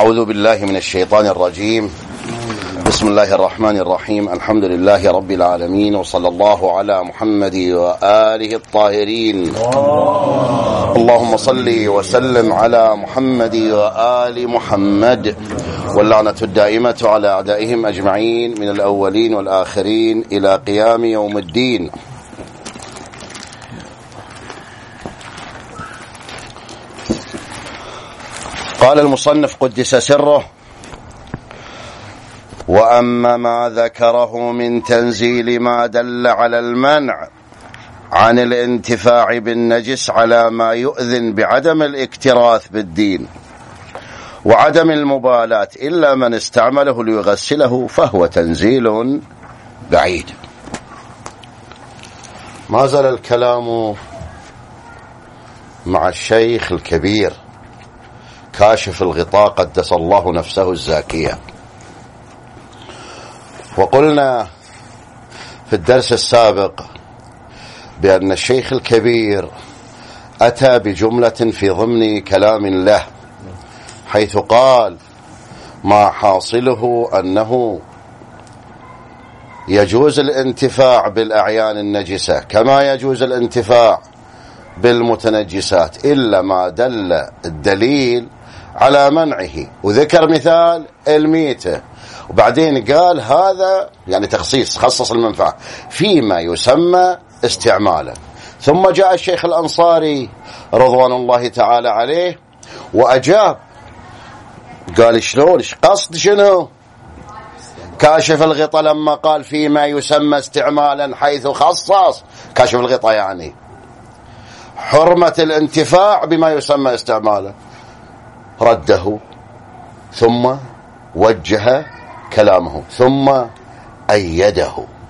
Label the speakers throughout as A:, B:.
A: أعوذ بالله من الشيطان الرجيم. بسم الله الرحمن الرحيم. الحمد لله رب العالمين، وصلى الله على محمد وآله الطاهرين. اللهم صل وسلم على محمد وآل محمد، واللعنة الدائمة على أعدائهم أجمعين من الأولين والآخرين إلى قيام يوم الدين. قال المصنف قدس سره: وأما ما ذكره من تنزيل ما دل على المنع عن الانتفاع بالنجس على ما يؤذن بعدم الاكتراث بالدين وعدم المبالاة إلا من استعمله ليغسله، فهو تنزيل بعيد. ما زال الكلام مع الشيخ الكبير كاشف الغطاء قدس الله نفسه الزاكية. وقلنا في الدرس السابق بأن الشيخ الكبير أتى بجملة في ضمن كلام له، حيث قال: ما حاصله أنه يجوز الانتفاع بالأعيان النجسة كما يجوز الانتفاع بالمتنجسات، إلا ما دل الدليل على منعه، وذكر مثال الميتة، وبعدين قال هذا يعني تخصيص، خصص المنفعة فيما يسمى استعمالا. ثم جاء الشيخ الأنصاري رضوان الله تعالى عليه وأجاب، قال شلون، قصد شنو كاشف الغطاء لما قال فيما يسمى استعمالا، حيث خصص كاشف الغطاء يعني حرمة الانتفاع بما يسمى استعمالا. رده ثم وجه كلامه ثم أيده.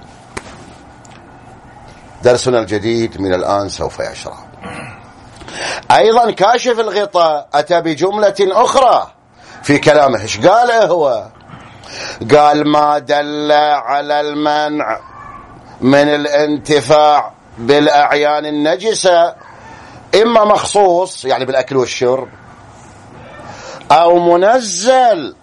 A: درسنا الجديد من الآن سوف يشرع. أيضا كاشف الغطاء أتى بجملة أخرى في كلامه. إيش قال هو؟ قال: ما دل على المنع من الانتفاع بالأعيان النجسة، إما مخصوص يعني بالأكل والشرب، أو منزل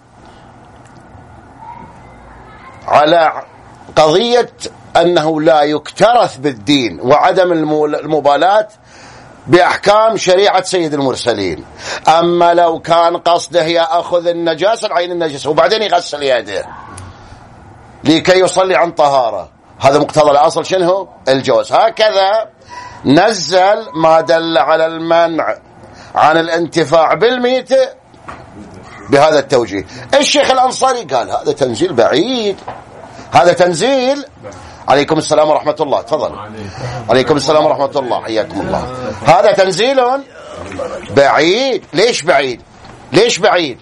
A: على قضية أنه لا يكترث بالدين وعدم المبالاة بأحكام شريعة سيد المرسلين. أما لو كان قصده يأخذ النجاسة العين النجسة وبعدين يغسل يده لكي يصلي عن طهارة، هذا مقتضى الأصل شنو؟ الجواز. هكذا نزل ما دل على المنع عن الانتفاع بالميتة بهذا التوجيه. الشيخ الأنصاري قال هذا تنزيل بعيد، هذا تنزيل. عليكم السلام ورحمة الله، تفضل. عليكم السلام ورحمة الله، حياكم الله. هذا تنزيل بعيد. ليش بعيد؟ ليش بعيد؟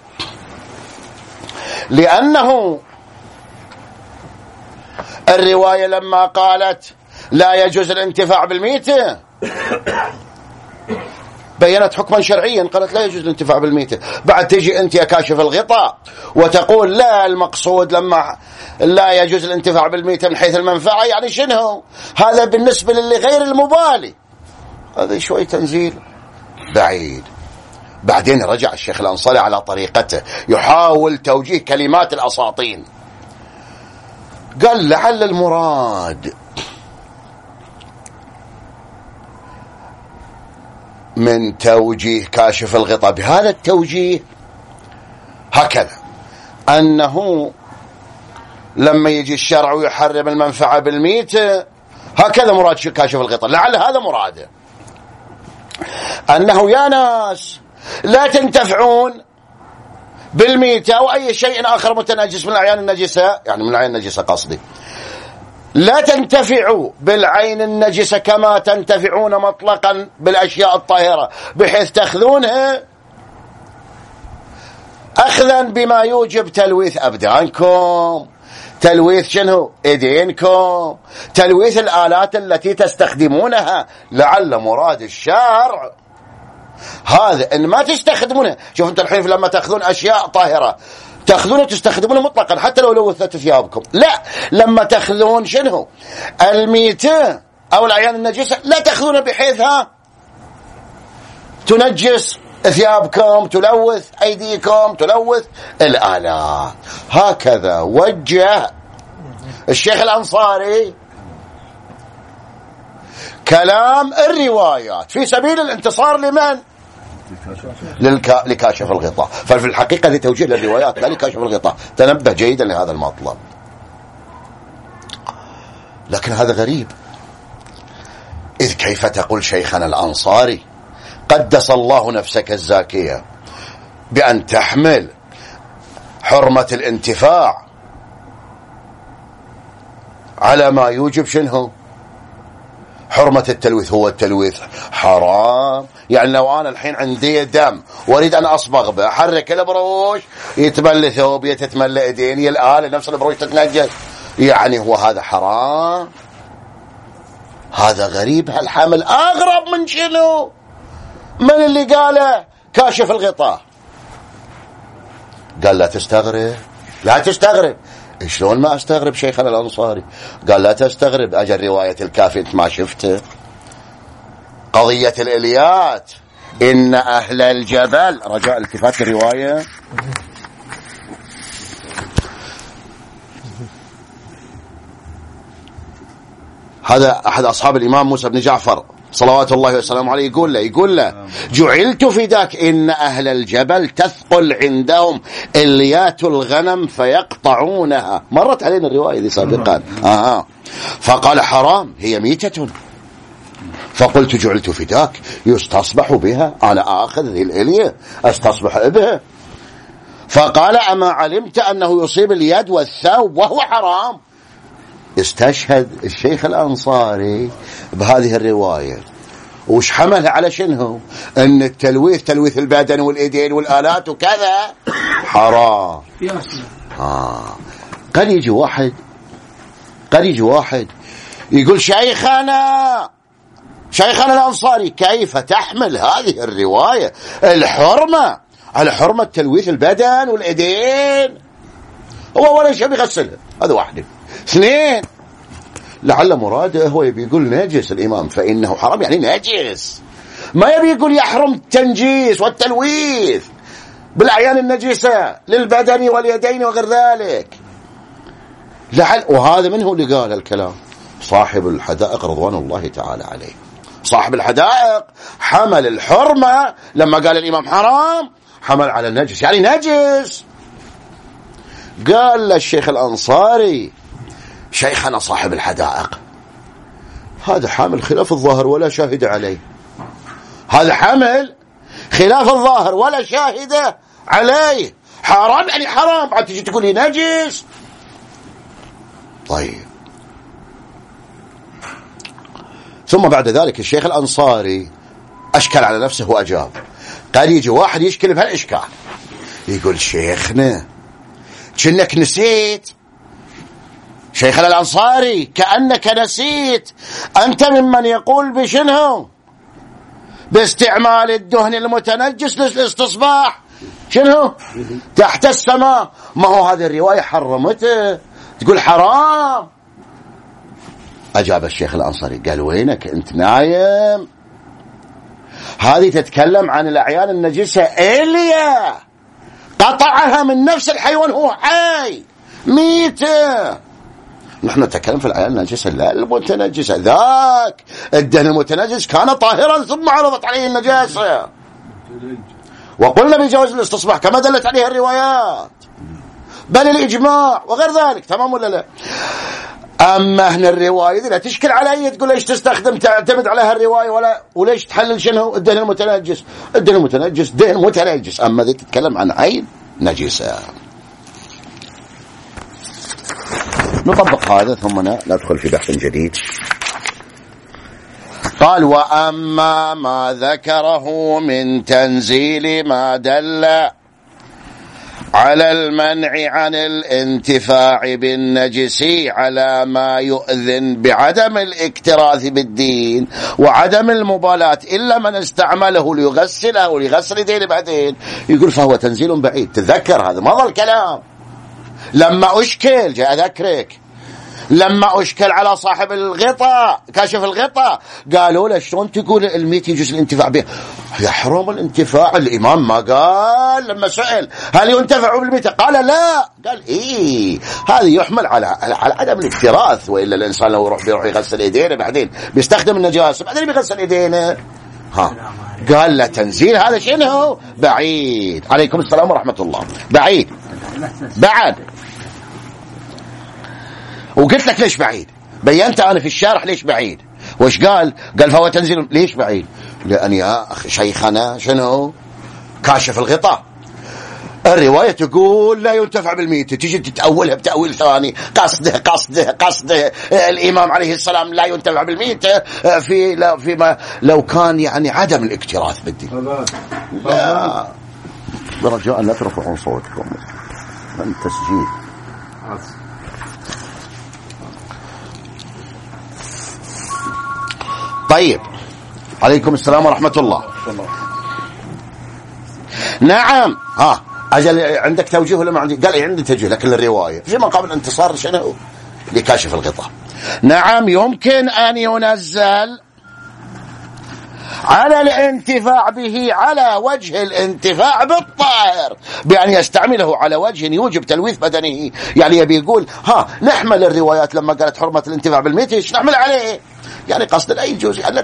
A: لأنه الرواية لما قالت لا يجوز الانتفاع بالميتة بيّنت حكما شرعيا، قالت لا يجوز الانتفاع بالميتة. بعد تجي أنت يا كاشف الغطاء وتقول لا، المقصود لما لا يجوز الانتفاع بالميتة من حيث المنفعة، يعني شنو هذا بالنسبة للي غير المبالي. هذا شوي تنزيل بعيد. بعدين رجع الشيخ الأنصاري على طريقته يحاول توجيه كلمات الأساطين. قال لعل المراد من توجيه كاشف الغطاء بهذا التوجيه هكذا، أنه لما يجي الشرع ويحرم المنفعة بالميتة، هكذا مراد كاشف الغطاء. لعل هذا مراده، أنه يا ناس لا تنتفعون بالميتة أو أي شيء آخر متنجس من الأعيان النجسة، يعني من العين النجسة قصدي، لا تنتفعوا بالعين النجسة كما تنتفعون مطلقا بالأشياء الطاهرة، بحيث تأخذونها أخذا بما يوجب تلويث أبدانكم، تلويث شنو؟ إيدينكم، تلويث الآلات التي تستخدمونها. لعل مراد الشارع هذا إن ما تستخدمونها. شوف أنت الحين لما تأخذون أشياء طاهرة تأخذونه تستخدمونه مطلقا حتى لو لوثت ثيابكم، لا، لما تأخذون شنو؟ الميتة أو الأعيان النجسة لا تأخذونه بحيث تنجس ثيابكم تلوث، أيديكم تلوث الآلات. هكذا وجه الشيخ الأنصاري كلام الروايات في سبيل الانتصار لمن؟ لكاشف الغطاء. ففي الحقيقة لتوجيه للروايات لا لكاشف الغطاء. تنبه جيدا لهذا المطلب. لكن هذا غريب، إذ كيف تقول شيخنا الأنصاري قدس الله نفسك الزاكية بأن تحمل حرمة الانتفاع على ما يوجب شنو؟ حرمة التلويث. هو التلويث حرام؟ يعني لو أنا الحين عندي دم واريد أن أصبغ به، أحرك البروش يتملى ثوب، يتملى إيديني، الآلة نفس البروش تتنجس، يعني هو هذا حرام؟ هذا غريب. هالحمل أغرب من شنو؟ من اللي قاله كاشف الغطاء. قال لا تستغرب، لا تستغرب. شلون ما استغرب شيخنا الأنصاري؟ قال لا تستغرب، أجل رواية الكافي انت ما شفته، قضية الإليات، إن أهل الجبل، رجاء التفات الرواية، هذا أحد أصحاب الإمام موسى بن جعفر صلوات الله وسلامه عليه، يقول له جعلت فداك إن أهل الجبل تثقل عندهم إليات الغنم فيقطعونها. مرت علينا الرواية دي سابقا. فقال حرام، هي ميتة. فقلت جعلت فداك يستصبح بها، أنا آخذ ذي الإلية استصبح بها. فقال أما علمت أنه يصيب اليد والثوب وهو حرام؟ استشهد الشيخ الأنصاري بهذه الرواية. وش حملها على شنو؟ أن التلويث، تلويث البدن والإيدين والآلات وكذا، حرام. قد يجي واحد يقول شيخنا الأنصاري كيف تحمل هذه الرواية الحرمة على حرمة تلويث البدن والإيدين؟ هو ولا شيء بيغسلها. هذا واحد. اثنين، لعل مراده هو يبي يقول نجس الإمام فإنه حرام، يعني نجس، ما يبي يقول يحرم التنجيس والتلويث بالأعيان النجسة للبدن واليدين وغير ذلك. وهذا من هو اللي قال الكلام؟ صاحب الحدائق رضوان الله تعالى عليه. صاحب الحدائق حمل الحرمة لما قال الإمام حرام، حمل على النجس، يعني نجس. قال للشيخ الأنصاري شيخنا صاحب الحدائق هذا حامل خلاف الظاهر ولا شاهد عليه، هذا حامل خلاف الظاهر ولا شاهد عليه، حرام يعني حرام، بعد تجي تقول لي نجس. طيب، ثم بعد ذلك الشيخ الأنصاري أشكل على نفسه وأجاب. قال يجي واحد يشكل بهالإشكال، يقول شيخنا كأنك نسيت، شيخنا الأنصاري كأنك نسيت، أنت ممن يقول بشنو؟ باستعمال الدهن المتنجس للاستصباح شنو؟ تحت السماء. ما هو هذه الرواية حرمته، تقول حرام. أجاب الشيخ الأنصاري قال وينك أنت نايم؟ هذه تتكلم عن الأعيان النجسة إليا قطعها من نفس الحيوان، هو حي ميتة. نحن نتكلم في الأعيان النجسة لا المتنجسة. ذاك الدهن المتنجس كان طاهرا ثم عرضت عليه النجاسة، وقلنا بجواز الاستصباح كما دلت عليه الروايات بل الإجماع وغير ذلك. تمام ولا لا؟ أما هنا الرواية لا تشكل علي، تقول ليش تستخدم تعتمد على هالرواية وليش تحلل شنو الدهن المتنجس؟ الدهن المتنجس دهن متنجس، أما ذي تتكلم عن عين نجسة. نطبق هذا ثم ندخل في بحث جديد. قال وأما ما ذكره من تنزيل ما دل على المنع عن الانتفاع بالنجس على ما يؤذن بعدم الاكتراث بالدين وعدم المبالاة إلا من استعمله ليغسله وليغسل دين بعدين، يقول فهو تنزيل بعيد. تذكر هذا مضى الكلام لما أشكل، جاء أذكرك لما أشكل على صاحب الغطاء كاشف الغطاء، قالوا له شلون تقول الميت يجوز الانتفاع به؟ يحرم الانتفاع. الإمام ما قال لما سئل هل ينتفع بالميتة قال لا، قال إيه هذا يحمل على عدم الاكتراث، وإلا الإنسان لو بيروح يغسل إيدينه بعدين بيستخدم النجاسة بعدين بيغسل إيدينه. قال لا تنزيل هذا شنو بعيد. عليكم السلام ورحمة الله. بعيد بعد. وقلت لك ليش بعيد، بينت أنا في الشارح ليش بعيد. وش قال فهو تنزيل. ليش بعيد؟ لأن يا أخي شيخنا شنو كاشف الغطاء. الرواية تقول لا ينتفع بالميتة، تجي تتأولها بتأويل ثاني. قصده الإمام عليه السلام لا ينتفع بالميتة فيما لو كان يعني عدم الاكتراث بالدين. لا برجاء لا ترفعون صوتكم من تسجيل. طيب عليكم السلام ورحمة الله. نعم أجل عندك توجيه ولا ما عندي؟ قال عندي توجيه، لكن الرواية فيما قبل انتصار شنو لكاشف الغطاء. نعم يمكن أن ينزل على الانتفاع به على وجه الانتفاع بالطائر بأن يستعمله على وجه يوجب تلويث بدنه. يعني يبي يقول نحمل الروايات لما قالت حرمة الانتفاع بالميت ايش نحمل عليه، يعني قصد لا يجوز يعني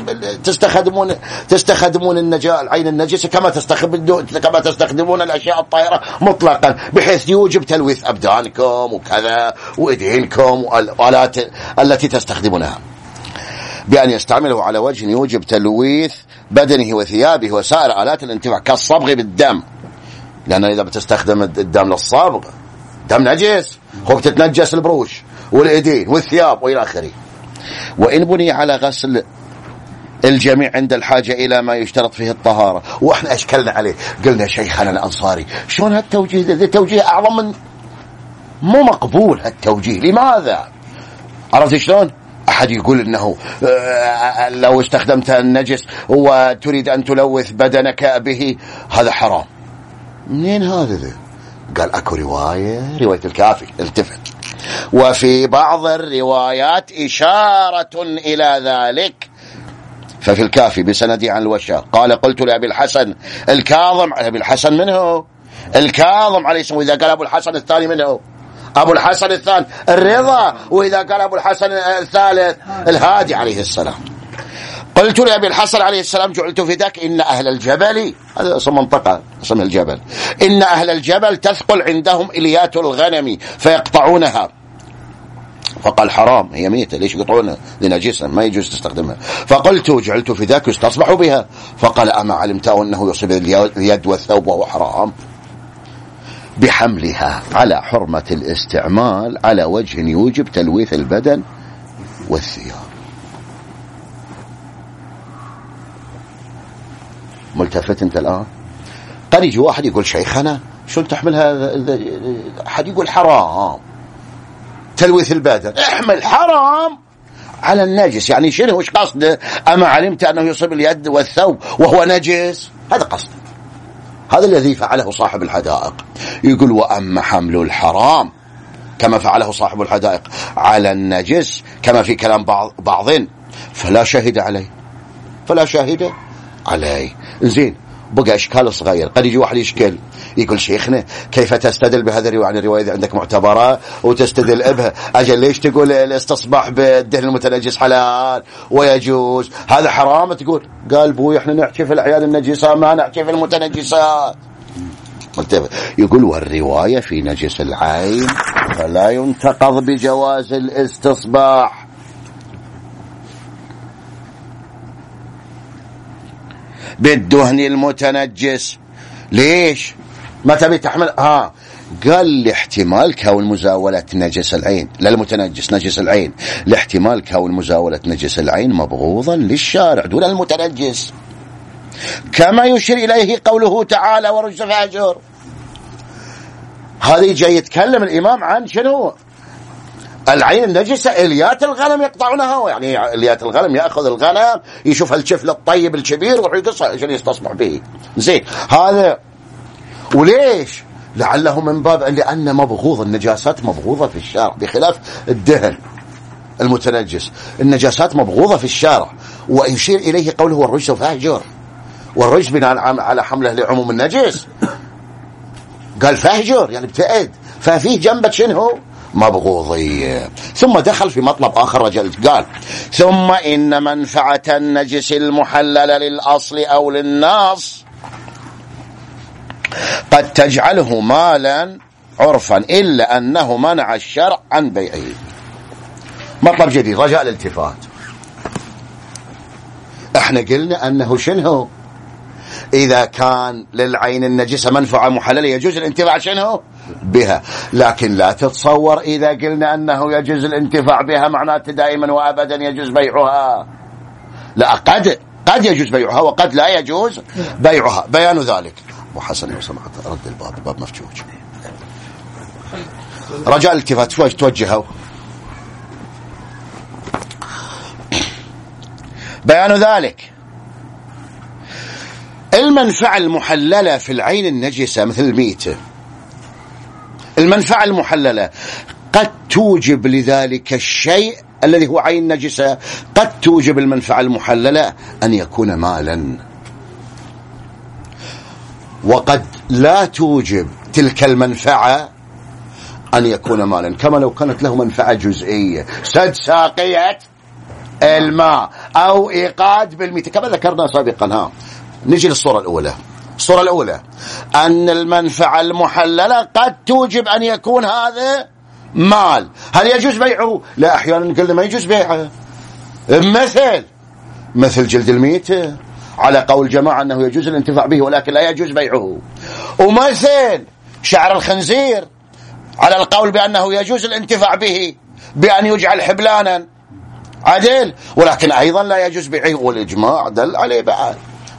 A: تستخدمون العين النجسة كما تستخدمون الأشياء الطاهرة مطلقا بحيث يوجب تلويث أبدانكم وكذا وإيدينكم والآلات التي تستخدمونها، بأن يستعمله على وجه يوجب تلويث بدنه وثيابه وسائر آلات الانتفاع كالصبغ بالدم، لأن إذا بتستخدم الدم للصبغ دم نجس هو بتتنجس البروش والإيدين والثياب وإلى آخره. وإن بني على غسل الجميع عند الحاجة إلى ما يشترط فيه الطهارة. وإحنا أشكلنا عليه قلنا شيخنا الأنصاري شلون هالتوجيه ذا توجيه أعظم من مو مقبول. هالتوجيه لماذا؟ عرفت شلون؟ أحد يقول إنه لو استخدمت النجس وتريد أن تلوث بدنك به هذا حرام. منين هذا ذا؟ قال أكو رواية الكافي التفت، وفي بعض الروايات إشارة إلى ذلك. ففي الكافي بسندي عن الوشاق قال قلت لأبي الحسن الكاظم. أبي الحسن منه الكاظم عليه السلام، وإذا قال أبو الحسن الثاني منه أبو الحسن الثاني الرضا، وإذا قال أبو الحسن الثالث الهادي عليه السلام. قلت لأبي الحسن عليه السلام جعلت فداك إن أهل الجبل، هذا اسم منطقة اسمها الجبل، إن أهل الجبل تثقل عندهم إليات الغنم فيقطعونها. فقال حرام هي ميتة ليش يقطعونها لنجسة ما يجوز تستخدمها. فقلت جعلت فداك يستصبح بها. فقال أما علمت أنه يصيب اليد والثوب وهو حرام بحملها على حرمة الاستعمال على وجه يوجب تلويث البدن والثياب. ملتفت انت الآن؟ قد يجي واحد يقول شيخنا شو تحمل هذا؟ أحد يقول حرام تلويث البدن، احمل حرام على النجس. يعني شنو وش قصده؟ أما علمت أنه يصيب اليد والثوب وهو نجس، هذا قصده. هذا الذي فعله صاحب الحدائق. يقول وأما حمل الحرام كما فعله صاحب الحدائق على النجس كما في كلام بعض فلا شاهد عليه. زين بقى إشكال صغير. قد يجي واحد يشكل يقول شيخنا كيف تستدل بهذا الرواية؟ يعني الرواية عندك معتبرة وتستدل بها، أجل ليش تقول الاستصباح بالدهن المتنجس حلال ويجوز هذا حرام؟ تقول قال بوي احنا نحكي في الأعيان النجسة ما نحكي في المتنجسات. يقول والرواية في نجس العين فلا ينتقض بجواز الاستصباح. بالدهن المتنجس. ليش ما تبي تحمل؟ قال لاحتمال كون مزاولة نجس العين للمتنجس نجس العين، لاحتمال كون مزاولة نجس العين مبغوضا للشارع دون المتنجس، كما يشير إليه قوله تعالى ورجز فاهجر. هذه جاي يتكلم الإمام عن شنو؟ العين النجسة إليات الغنم يقطعونها. يعني إليات الغنم يأخذ الغنم يشوف الشفل الطيب الكبير ويروح يقصه عشان يستصبح به. زين هذا وليش؟ لعله من باب لأن مبغوض النجاسات مبغوضة في الشارع بخلاف الدهن المتنجس. النجاسات مبغوضة في الشارع، ويشير إليه قوله والرجز فاهجر. والرجز بناء على حمله لعموم النجس. قال فاهجر يعني ابتعد، ففيه جنبك شنو مبغوضية. ثم دخل في مطلب آخر رجل قال ثم إن منفعة النجس المحلل للأصل أو للنص قد تجعله مالا عرفا إلا أنه منع الشرع عن بيعه. مطلب جديد رجاء الالتفات. احنا قلنا أنه شنو إذا كان للعين النجسة منفعة محللة يجوز الانتفاع شنو بها، لكن لا تتصور إذا قلنا أنه يجوز الانتفاع بها معناته دائما وأبدا يجوز بيعها. لا، قد يجوز بيعها وقد لا يجوز بيعها. بيان ذلك أبو حسن لو سمحت رد الباب مفتوح. رجاء الالتفات توجهوا. بيان ذلك المنفعة المحللة في العين النجسة مثل الميتة، المنفعة المحللة قد توجب لذلك الشيء الذي هو عين نجسة، قد توجب المنفعة المحللة أن يكون مالا، وقد لا توجب تلك المنفعة أن يكون مالا، كما لو كانت له منفعة جزئية سد ساقية الماء أو إيقاد بالميتة كما ذكرنا سابقا. نجي للصورة الأولى. الصورة الأولى أن المنفعة المحللة قد توجب أن يكون هذا مال. هل يجوز بيعه؟ لا، أحيانا قلنا ما يجوز بيعه، مثل جلد الميتة على قول جماعة أنه يجوز الانتفاع به ولكن لا يجوز بيعه، ومثل شعر الخنزير على القول بأنه يجوز الانتفاع به بأن يجعل حبلانا عدل ولكن أيضا لا يجوز بيعه، والإجماع دل عليه بعد.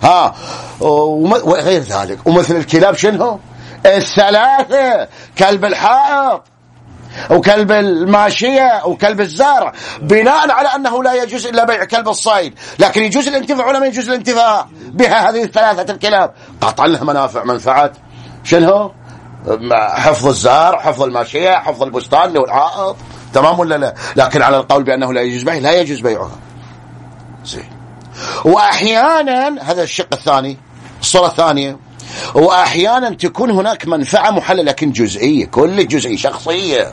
A: وغير ذلك. ومثل الكلاب شنو الثلاثة، كلب الحائط وكلب الماشية وكلب الزارع، بناء على أنه لا يجوز إلا بيع كلب الصيد، لكن يجوز الانتفاع ولا ما يجوز الانتفاع بها هذه الثلاثة الكلاب. قطعا لها منفعة شنو حفظ الزارع، حفظ الماشية، حفظ البستان والحائط، تمام ولا لا؟ لكن على القول بأنه لا يجوز بيعها لا يجوز بيعها. زين. وأحيانا هذا الشق الثاني، الصورة الثانية، وأحيانا تكون هناك منفعة محللة لكن جزئية، كل جزئية شخصية،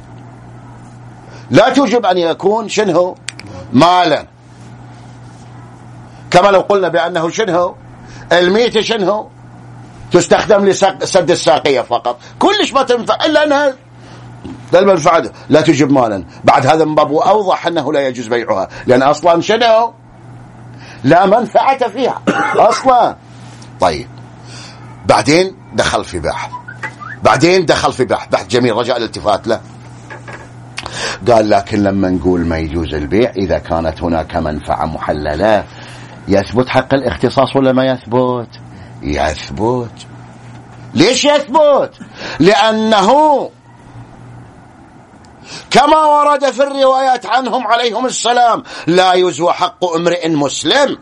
A: لا توجب أن يكون شنو مالا، كما لو قلنا بأنه شنو الميتة شنو تستخدم لسد الساقية فقط، كلش ما تنفع إلا أنها المنفعة لا توجب مالا. بعد هذا من باب أوضح أنه لا يجوز بيعها لأن أصلا شنو لا منفعة فيها أصلا. طيب بعدين دخل في بحث جميل رجاء الالتفات له. قال لكن لما نقول ما يجوز البيع إذا كانت هناك منفعة محللة يثبت حق الاختصاص ولا ما يثبت؟ يثبت. ليش يثبت؟ لأنه كما ورد في الروايات عنهم عليهم السلام لا يزوى حق امرئ مسلم،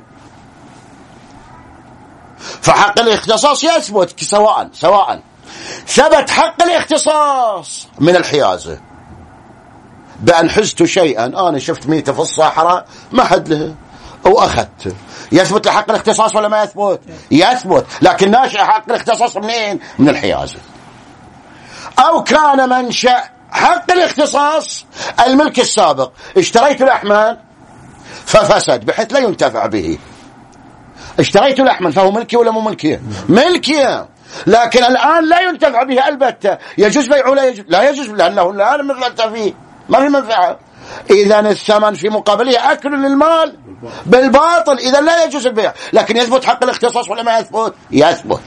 A: فحق الاختصاص يثبت سواء ثبت حق الاختصاص من الحيازة بأن حزت شيئا، أنا شفت ميتة في الصحراء ما حد له وأخذته، يثبت لحق الاختصاص ولا ما يثبت؟ يثبت. لكن ناشئ حق الاختصاص منين؟ من الحيازة. أو كان منشأ حق الاختصاص الملك السابق، اشتريت لحما ففسد بحيث لا ينتفع به، اشتريت لحما فهو ملكي ولا مو ملكي؟ ملكي، لكن الآن لا ينتفع به البتة، يجوز بيعه لا يجوز لأنه الآن منفعة فيه ما في منفعة. إذا الثمن في مقابله أكل للمال بالباطل، إذا لا يجوز البيع. لكن يثبت حق الاختصاص ولا ما يثبت؟ يثبت.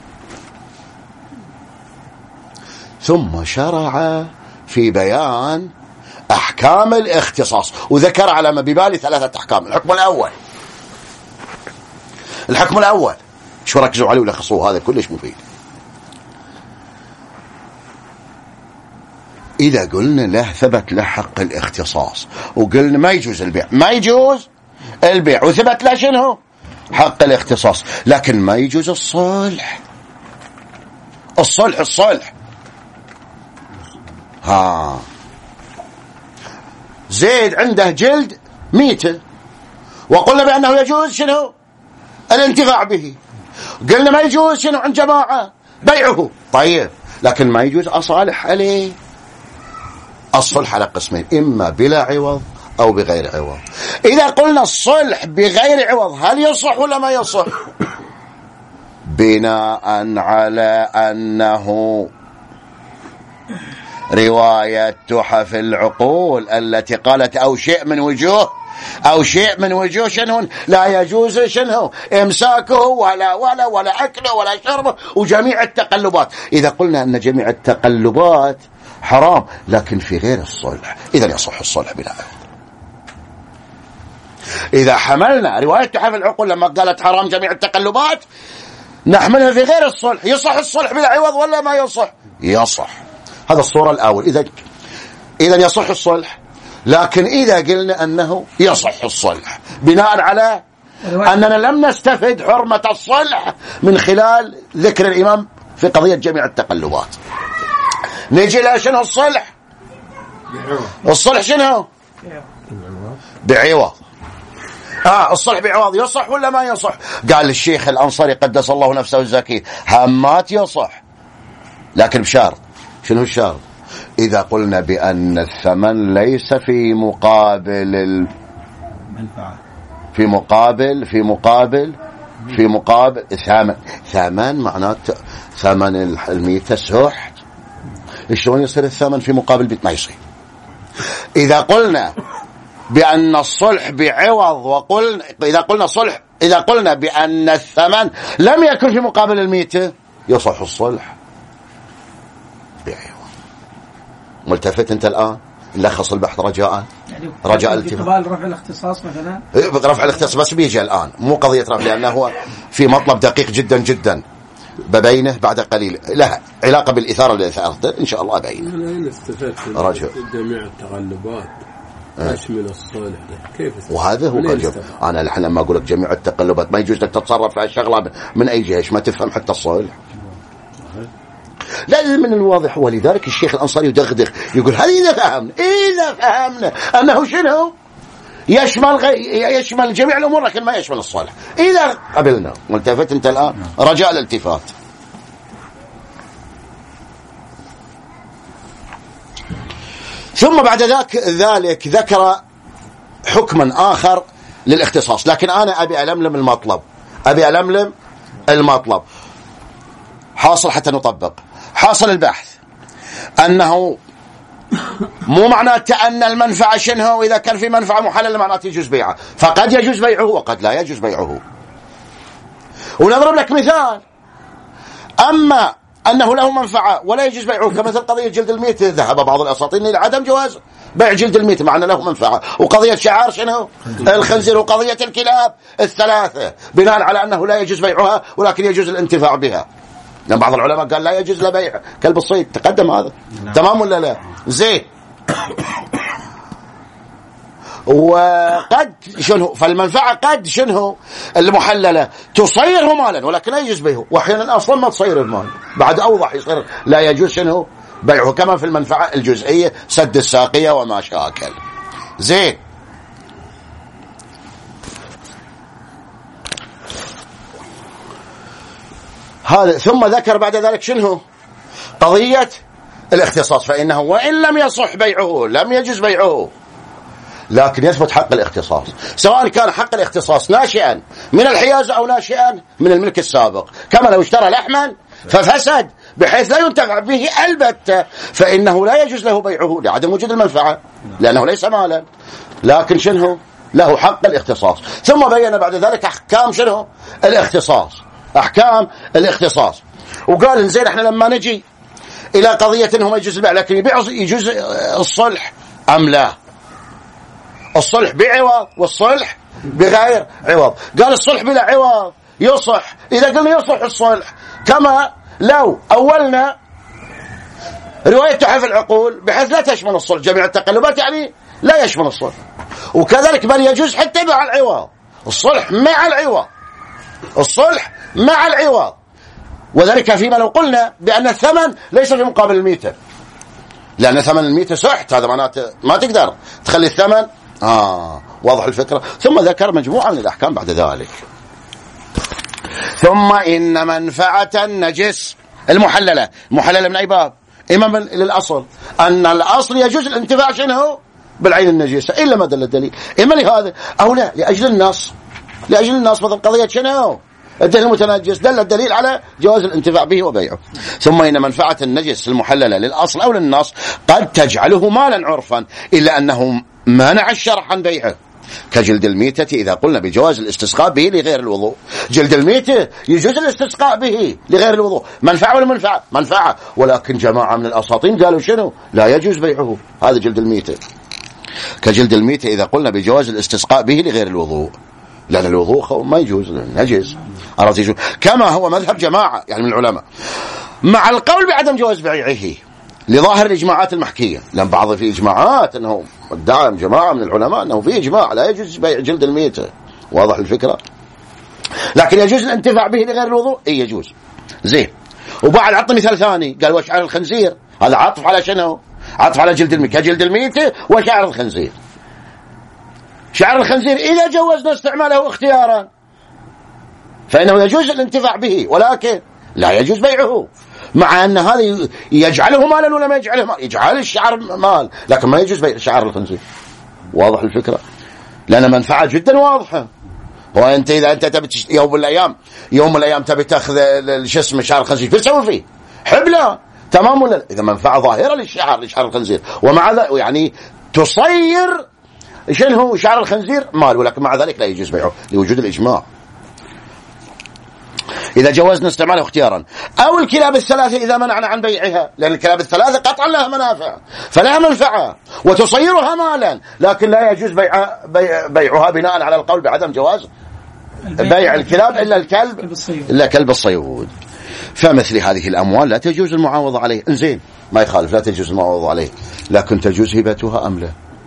A: ثم شرع في بيان أحكام الاختصاص وذكر على ما ببالي 3 أحكام. الحكم الأول شو ركزوا عليه ولخصوه، هذا كلش مفيد. إذا قلنا له ثبت له حق الاختصاص وقلنا ما يجوز البيع وثبت له شنو حق الاختصاص، لكن ما يجوز الصلح. زيد عنده جلد ميتة وقلنا بأنه يجوز شنو الانتفاع به. قلنا ما يجوز شنو عند جماعة بيعه، طيب لكن ما يجوز أصالح عليه. الصلح على قسمين، إما بلا عوض أو بغير عوض. إذا قلنا الصلح بغير عوض هل يصح ولا ما يصح؟ بناء على أنه رواية تحف العقول التي قالت أو شيء من وجوه شنو لا يجوز شنو إمساكه ولا أكله ولا شربه وجميع التقلبات. إذا قلنا أن جميع التقلبات حرام لكن في غير الصلح، إذا يصح الصلح بلا عوض. إذا حملنا رواية تحف العقول لما قالت حرام جميع التقلبات نحملها في غير الصلح، يصح الصلح بلا عوض ولا ما يصح؟ يصح. هذا الصورة الأول. إذا يصح الصلح، لكن إذا قلنا أنه يصح الصلح بناء على أننا لم نستفد حرمة الصلح من خلال ذكر الإمام في قضية جميع التقلبات، نجي إلى شنو الصلح؟ الصلح شنو؟ بعوض. الصلح بعوض يصح ولا ما يصح؟ قال الشيخ الأنصاري قدس الله نفسه الزكي همات يصح، لكن بشرط. شنو الشرط؟ إذا قلنا بأن الثمن ليس في مقابل المنفعة، في مقابل ثمن معناته ثمن الميتة سحت، شلون يصير الثمن في مقابل بيت؟ ما يصير. إذا قلنا بأن الصلح بعوض إذا قلنا بأن الثمن لم يكن في مقابل الميتة يصح الصلح بعوض. ملتفت أنت الآن؟ نلخص البحث رجاء
B: الاتفاق. رفع الاختصاص مثلا،
A: رفع الاختصاص بس بيجي الآن، مو قضية رفع، لأنه هو في مطلب دقيق جدا جدا ببينه بعد قليل، لها علاقة بالإثارة اللي أثارته إن شاء الله أبينه.
C: أنا استفدت جميع التقلبات أشمل الصالح كيف؟
A: وهذا هو قد أنا الحين لما أقول لك جميع التقلبات ما يجوز لك تتصرف في الشغلة من أي جهة، ما تفهم حتى الصالح. لا من الواضح، ولذلك الشيخ الأنصاري يدغدغ يقول هذه إذا فهمنا أنه شنو يشمل جميع الأمور لكن ما يشمل الصالح، إذا قبلنا. ملتفت أنت الآن؟ رجاء الالتفات. ثم بعد ذلك ذكر حكما آخر للاختصاص، لكن أنا أبي ألملم المطلب حاصل حتى نطبق. حاصل البحث أنه مو معناته أن المنفعة شنو إذا كان في منفعة محللة معناته يجوز بيعه، فقد يجوز بيعه وقد لا يجوز بيعه. ونضرب لك مثال، أما أنه له منفعة ولا يجوز بيعه كمثل قضية جلد الميت، ذهب بعض الأساطين إلى عدم جواز بيع جلد الميت مع أنه له منفعة، وقضية شعار شنو الخنزير، وقضية الكلاب الثلاثة بناء على أنه لا يجوز بيعها ولكن يجوز الانتفاع بها. لأن بعض العلماء قال لا يجوز لبيع كلب الصيد، تقدم هذا تمام ولا لا؟ زين. وقد شنو فالمنفعة قد شنو المحللة تصيره مالا ولكن لا يجوز بيعه، وأحيانا أصلا ما تصير المال، بعد أوضح يصير لا يجوز شنو بيعه، كما في المنفعة الجزئية سد الساقية وما شاكل. زين. هذا ثم ذكر بعد ذلك شنو قضية الاختصاص، فإنه وإن لم يصح بيعه لم يجوز بيعه لكن يثبت حق الاختصاص، سواء كان حق الاختصاص ناشئا من الحيازة أو ناشئا من الملك السابق، كما لو اشترى لحما ففسد بحيث لا ينتفع به البتة فإنه لا يجوز له بيعه لعدم وجود المنفعة لأنه ليس مالا، لكن شنو له حق الاختصاص. ثم بين بعد ذلك أحكام شنو الاختصاص، وقال زين احنا لما نجي إلى قضية انه ما يجوز البيع لكن يجوز الصلح أم لا، الصلح بعوض والصلح بغير عوض. قال الصلح بلا عوض يصح، إذا قلنا يصح الصلح كما لو أولنا رواية تحف العقول بحيث لا تشمل الصلح جميع التقلبات، يعني لا يشمل الصلح، وكذلك بل يجوز حتى مع العوض، الصلح مع العوض، وذلك فيما لو قلنا بأن الثمن ليس في مقابل الميتة، لأن ثمن الميتة سحت، هذا معناته ما تقدر تخلي الثمن. واضح الفكرة. ثم ذكر مجموعة من الأحكام بعد ذلك. ثم إن منفعة النجس المحللة من أي باب؟ إما للأصل أن الأصل يجوز الانتفاع شنو بالعين النجسة إلا ما دل الدليل، إما لهذا أو لا لأجل النص مثل قضية شنو الدليل المتنجس دل الدليل على جواز الانتفاع به وبيعه. ثم إن منفعة النجس المحللة للأصل أو للنص قد تجعله مالا عرفا إلا أنه منع الشرع عن بيعه، كجلد الميتة إذا قلنا بجواز الاستسقاء به لغير الوضوء. جلد الميتة يجوز الاستسقاء به لغير الوضوء، منفعة ولا منفعة، ولكن جماعة من الأساطين قالوا شنو لا يجوز بيعه، هذا جلد الميتة. كجلد الميتة إذا قلنا بجواز الاستسقاء به لغير الوضوء، لأن الوضوء ما يجوز نجس، كما هو مذهب جماعة يعني من العلماء، مع القول بعدم جواز بيعه لظاهر الإجماعات المحكية. لأن بعض في إجماعات أنه ادعى جماعة من العلماء أنه في إجماع لا يجوز بيع جلد الميتة، واضح الفكرة، لكن يجوز الانتفاع به لغير الوضوء يجوز. زين، وبعد عطني مثال ثاني قال وشعر الخنزير، هذا عطف على شنو؟ عطف على جلد الميتة، كجلد الميتة وشعر الخنزير. شعر الخنزير إذا جوزنا استعماله اختيارا فإنه يجوز الانتفاع به، ولكن لا يجوز بيعه، مع أن هذا يجعله مالا ولا ما يجعله مال، يجعل الشعر مال لكن ما يجوز بيع شعر الخنزير. واضح الفكرة، لأن منفعة جدا واضحة. وأنت إذا أنت تبي يوم من الأيام تبي تأخذ الجسم شعر الخنزير في تسوي فيه حبلة تمام ولا؟ إذا منفعة ظاهرة لشعر الخنزير، ومع ذلك يعني تصير شنو شعر الخنزير مال، ولكن مع ذلك لا يجوز بيعه لوجود الإجماع. إذا جوزنا استعماله اختيارا، أو الكلاب الثلاثة إذا منعنا عن بيعها، لأن الكلاب الثلاثة قطعا لها منافع فلها منفعة وتصيرها مالا، لكن لا يجوز بيعها بناء على القول بعدم جواز بيع الكلاب إلا كلب الصيود. فمثل هذه الأموال لا تجوز المعاوضة عليه. إنزين ما يخالف لا تجوز المعاوضة عليه، لكن تجوز هبتها أم لا؟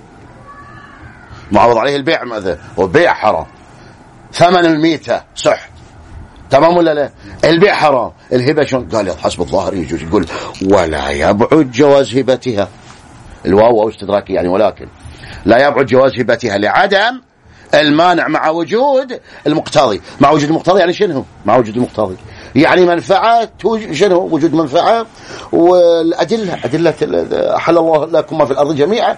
A: معاوض عليه البيع ماذا؟ وبيع حرام، ثمن الميتة صح تمام ولا لا؟ البيع حرام، الهبة شون؟ قال حسب الظاهر يجوز. يقول ولا يبعد جواز هبتها، الواو استدراكي يعني، ولكن لا يبعد جواز هبتها لعدم المانع مع وجود المقتضي. مع وجود المقتضي يعني شنو؟ مع وجود المقتضي يعني منفعة، شنو وجود منفعة، والأدلة أدلة أحل الله لكم ما في الأرض جميعا.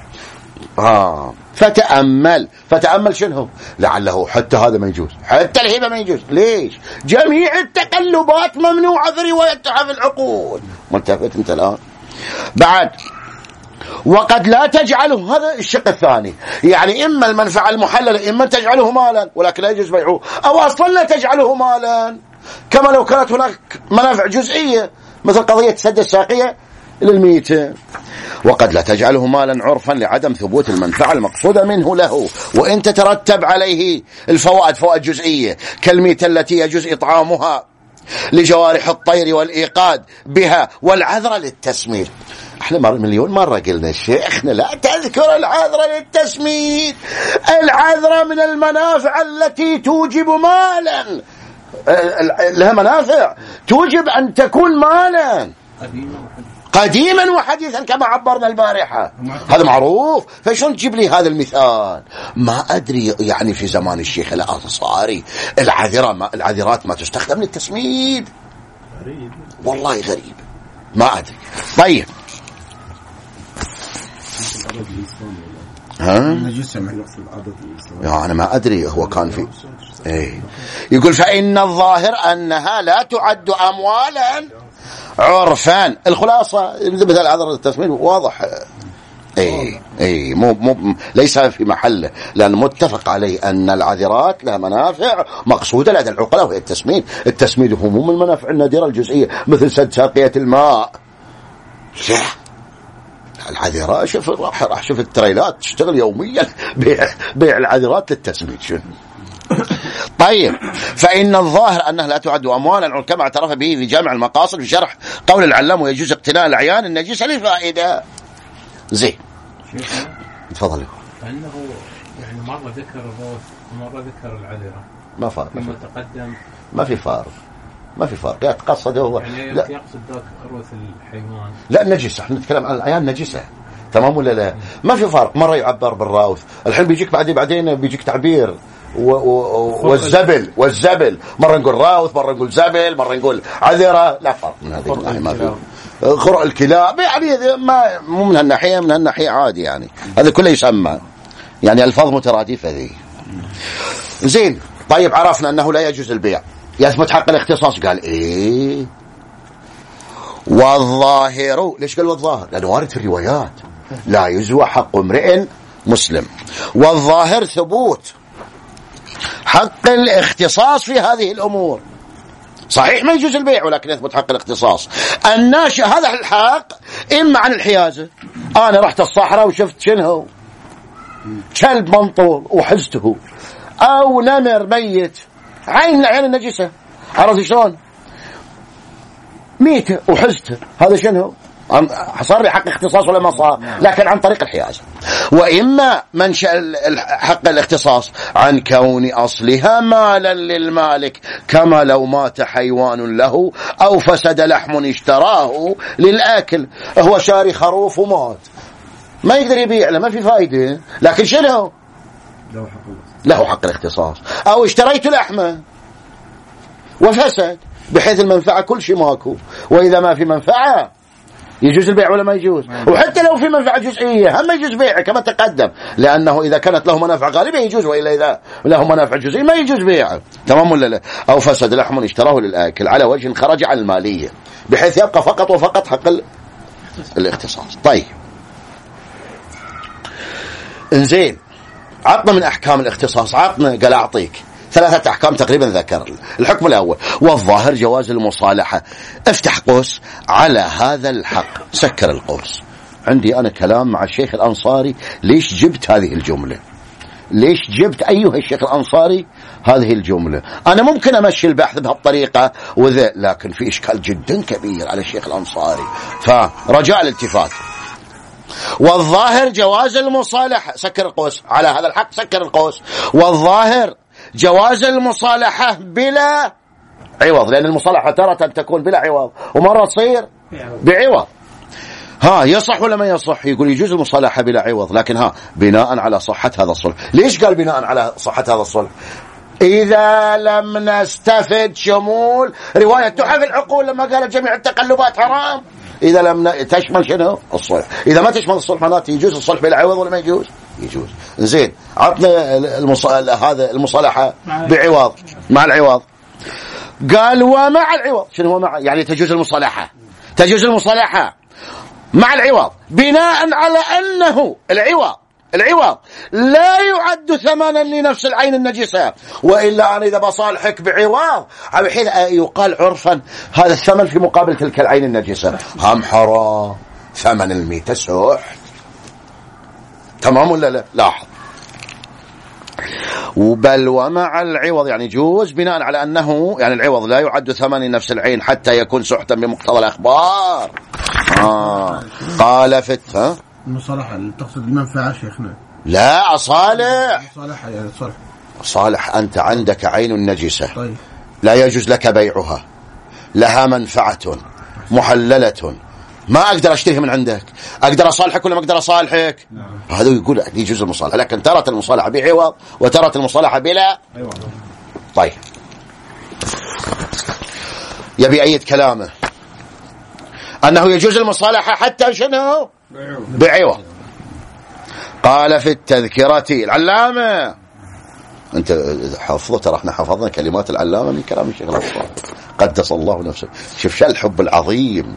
A: فتأمل شنو؟ لعله حتى هذا ما يجوز، حتى الهبة ما يجوز. ليش؟ جميع التقلبات ممنوعة في روايتها في العقود. ملتفت انت الآن بعد. وقد لا تجعله، هذا الشق الثاني، يعني إما المنفعة المحللة إما تجعله مالا ولكن لا يجوز بيعه، أو أصلا لا تجعله مالا، كما لو كانت هناك منافع جزئية مثل قضية سد الساقية للميتة. وقد لا تجعله مالا عرفا لعدم ثبوت المنفعة المقصودة منه له، وإن تترتب عليه فوائد جزئية كالميتة التي يجوز إطعامها لجوارح الطير والإيقاد بها والعذرة للتسميد. احنا مليون مرة قلنا شيخنا لا تذكر العذرة للتسميد، العذرة من المنافع التي توجب مالا، لها منافع توجب أن تكون مالا قديما وحديثا كما عبرنا البارحة، هذا معروف. فشون تجيب لي هذا المثال؟ ما أدري يعني في زمان الشيخ الأنصاري العذرات ما تستخدم للتسميد، والله غريب ما أدري. طيب أنا ما أدري هو كان في يقول فإن الظاهر أنها لا تعد أموالا عرفان. الخلاصة مثل عذرة التسميد واضح، مو ليس في محله، لأن متفق عليه أن العذرات لها منافع مقصودة لدى العقلاء وهي التسميد هو مو من المنافع النادرة الجزئية مثل سد ساقية الماء. العذرات راح شوف التريلات تشتغل يوميا بيع العذرات للتسميد شنو. طيب فإن الظاهر أنها لا تعد أموالا كما اعترف به في جامع المقاصد في شرح قول العلام ويجوز اقتناء الأعيان النجسة لفائدة. زين تفضل.
D: فإنه يعني مرة ذكر الروث ومرة ذكر العذرة،
A: ما فارق
D: فيما تقدم،
A: ما في فارق يقصد هو
D: يعني لا يقصد ذاك روث الحيوان
A: لا نجسة، احنا نتكلم عن الأعيان نجسة تمام ولا لا؟ ما في فرق، مرة يعبر بالراوث، الحين بيجيك بعدين بيجيك تعبير والزبل مرة نقول راوث، مرة نقول زبل، مرة نقول عذرة، لا فرق من هذه الناحية، ما في خرق الكلاب يعني ما مو من هالناحية، من هالناحية عادي يعني، هذا كله يسمى يعني ألفاظ مترادفة ذي. زين طيب عرفنا أنه لا يجوز البيع، يثبت حق الاختصاص. قال إيه والظاهر، ليش قال والظاهر؟ لأنه وارد في الروايات لا يزوى حق امرئ مسلم، والظاهر ثبوت حق الاختصاص في هذه الأمور. صحيح ما يجوز البيع ولكن يثبت حق الاختصاص. الناشئ هذا الحق إما عن الحيازة، أنا رحت الصحراء وشفت شنو كلب منطور وحزته، أو نمر ميت عين العين النجسة، عرفت شلون ميته وحزته، هذا شنو صار لي حق اختصاص ولا ما صار؟ لكن عن طريق الحيازة. وإما منشأ حق الاختصاص عن كون أصلها مالا للمالك، كما لو مات حيوان له أو فسد لحم اشتراه للأكل، هو شاري خروف ومات ما يقدر يبيع له، ما في فايدة، لكن شنو له حق الاختصاص. أو اشتريت لحمه وفسد بحيث المنفعة كل شيء ماكو، وإذا ما في منفعة يجوز البيع ولا ما يجوز؟ وحتى لو في منفعة جزئية هم يجوز بيعه كما تقدم، لأنه إذا كانت له منافع غالبة يجوز، وإلا إذا له منافع جزئية ما يجوز بيعه، تمام ولا لا؟ أو فسد لحم اشتراه للآكل على وجه خرج عن المالية بحيث يبقى فقط وفقط حق الاختصاص. طيب انزين عطنا من أحكام الاختصاص، عطنا قال أعطيك 3 أحكام تقريبا ذكر. الحكم الأول والظاهر جواز المصالحة، افتح قوس على هذا الحق، سكر القوس. عندي أنا كلام مع الشيخ الأنصاري، ليش جبت هذه الجملة؟ ليش جبت أيها الشيخ الأنصاري هذه الجملة؟ أنا ممكن أمشي البحث بهالطريقة وذا، لكن في إشكال جدا كبير على الشيخ الأنصاري، فرجاء الالتفات. والظاهر جواز المصالحة، سكر القوس على هذا الحق، سكر القوس. والظاهر جواز المصالحة بلا عوض، لأن المصالحة ترى تكون بلا عوض ومرة تصير بعوض. يصح ولا ما يصح؟ يقول يجوز المصالحة بلا عوض، لكن بناء على صحة هذا الصلح. ليش قال بناء على صحة هذا الصلح؟ إذا لم نستفد شمول رواية تحف العقول لما قالت جميع التقلبات حرام، إذا لم تشمل شنو الصلح. إذا ما تشمل الصلح معناته يجوز الصلح بلا عوض ولا ما يجوز؟ يجوز. زين عطنا هذا المصالحة بعوض مع العوض. قال ومع العوض. شنو هو مع؟ يعني تجوز المصالحة، تجوز المصالحة مع العوض بناء على أنه العوض لا يعد ثمنا لنفس العين النجسة، وإلا أنا إذا بصالحك بعوض بحيث يقال عرفا هذا الثمن في مقابل تلك العين النجسة، هم حرام ثمن الميتة سحت، تمام ولا لا؟ لاحظ. بل ومع العوض يعني جوز بناء على أنه يعني العوض لا يعد ثمن نفس العين حتى يكون سحتا بمقتضى الأخبار. قال في
E: المصالحة اللي تقصد المنفعة شيخنا؟
A: لا صالح،
E: صالحة يعني
A: صالح أنت عندك عين نجسة،
E: طيب.
A: لا يجوز لك بيعها، لها منفعة محللة، ما أقدر أشتريها من عندك، أقدر أصالحك ولا ما أقدر أصالحك؟ هذا يقول يجوز المصالحة، لكن ترى المصالحة بعوض وترى المصالحة بلا عوض. طيب يبي أيد كلامه أنه يجوز المصالحة حتى شنو بعوض. قال في التذكرة العلامة، أنت حفظت، ترى احنا حفظنا كلمات العلامة من كلام الشيخ الأنصاري قدس الله نفسه. شوف شو الحب العظيم.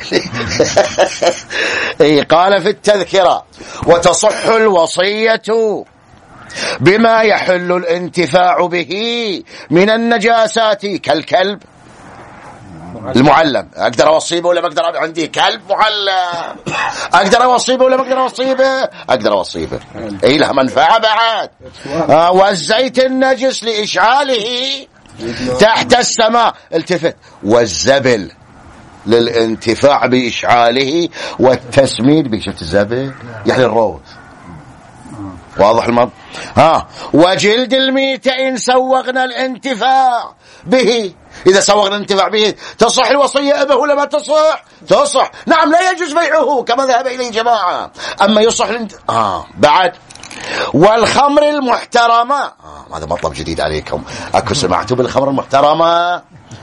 A: قال في التذكرة وتصح الوصية بما يحل الانتفاع به من النجاسات كالكلب المعلم. أقدر أوصيبه ولا ما أقدر؟ عندي كلب معلم، أقدر أوصيبه ولا ما أقدر أوصيبه؟ أقدر أوصيبه، إيه له منفعة بعد. والزيت النجس لإشعاله تحت السماء، التفت. والزبل للانتفاع بإشعاله والتسميد به. شفت الزبل يعني الروث، واضح المض. وجلد الميت إن سوغنا الانتفاع به، إذا سوغنا الانتفاع به تصح الوصية به ولا ما تصح؟ تصح. نعم لا يجوز بيعه كما ذهب إليه جماعة، أما يصح بعد والخمر المحترمة هذا مطلب جديد عليكم. أكو سمعتوا بالخمر المحترمة؟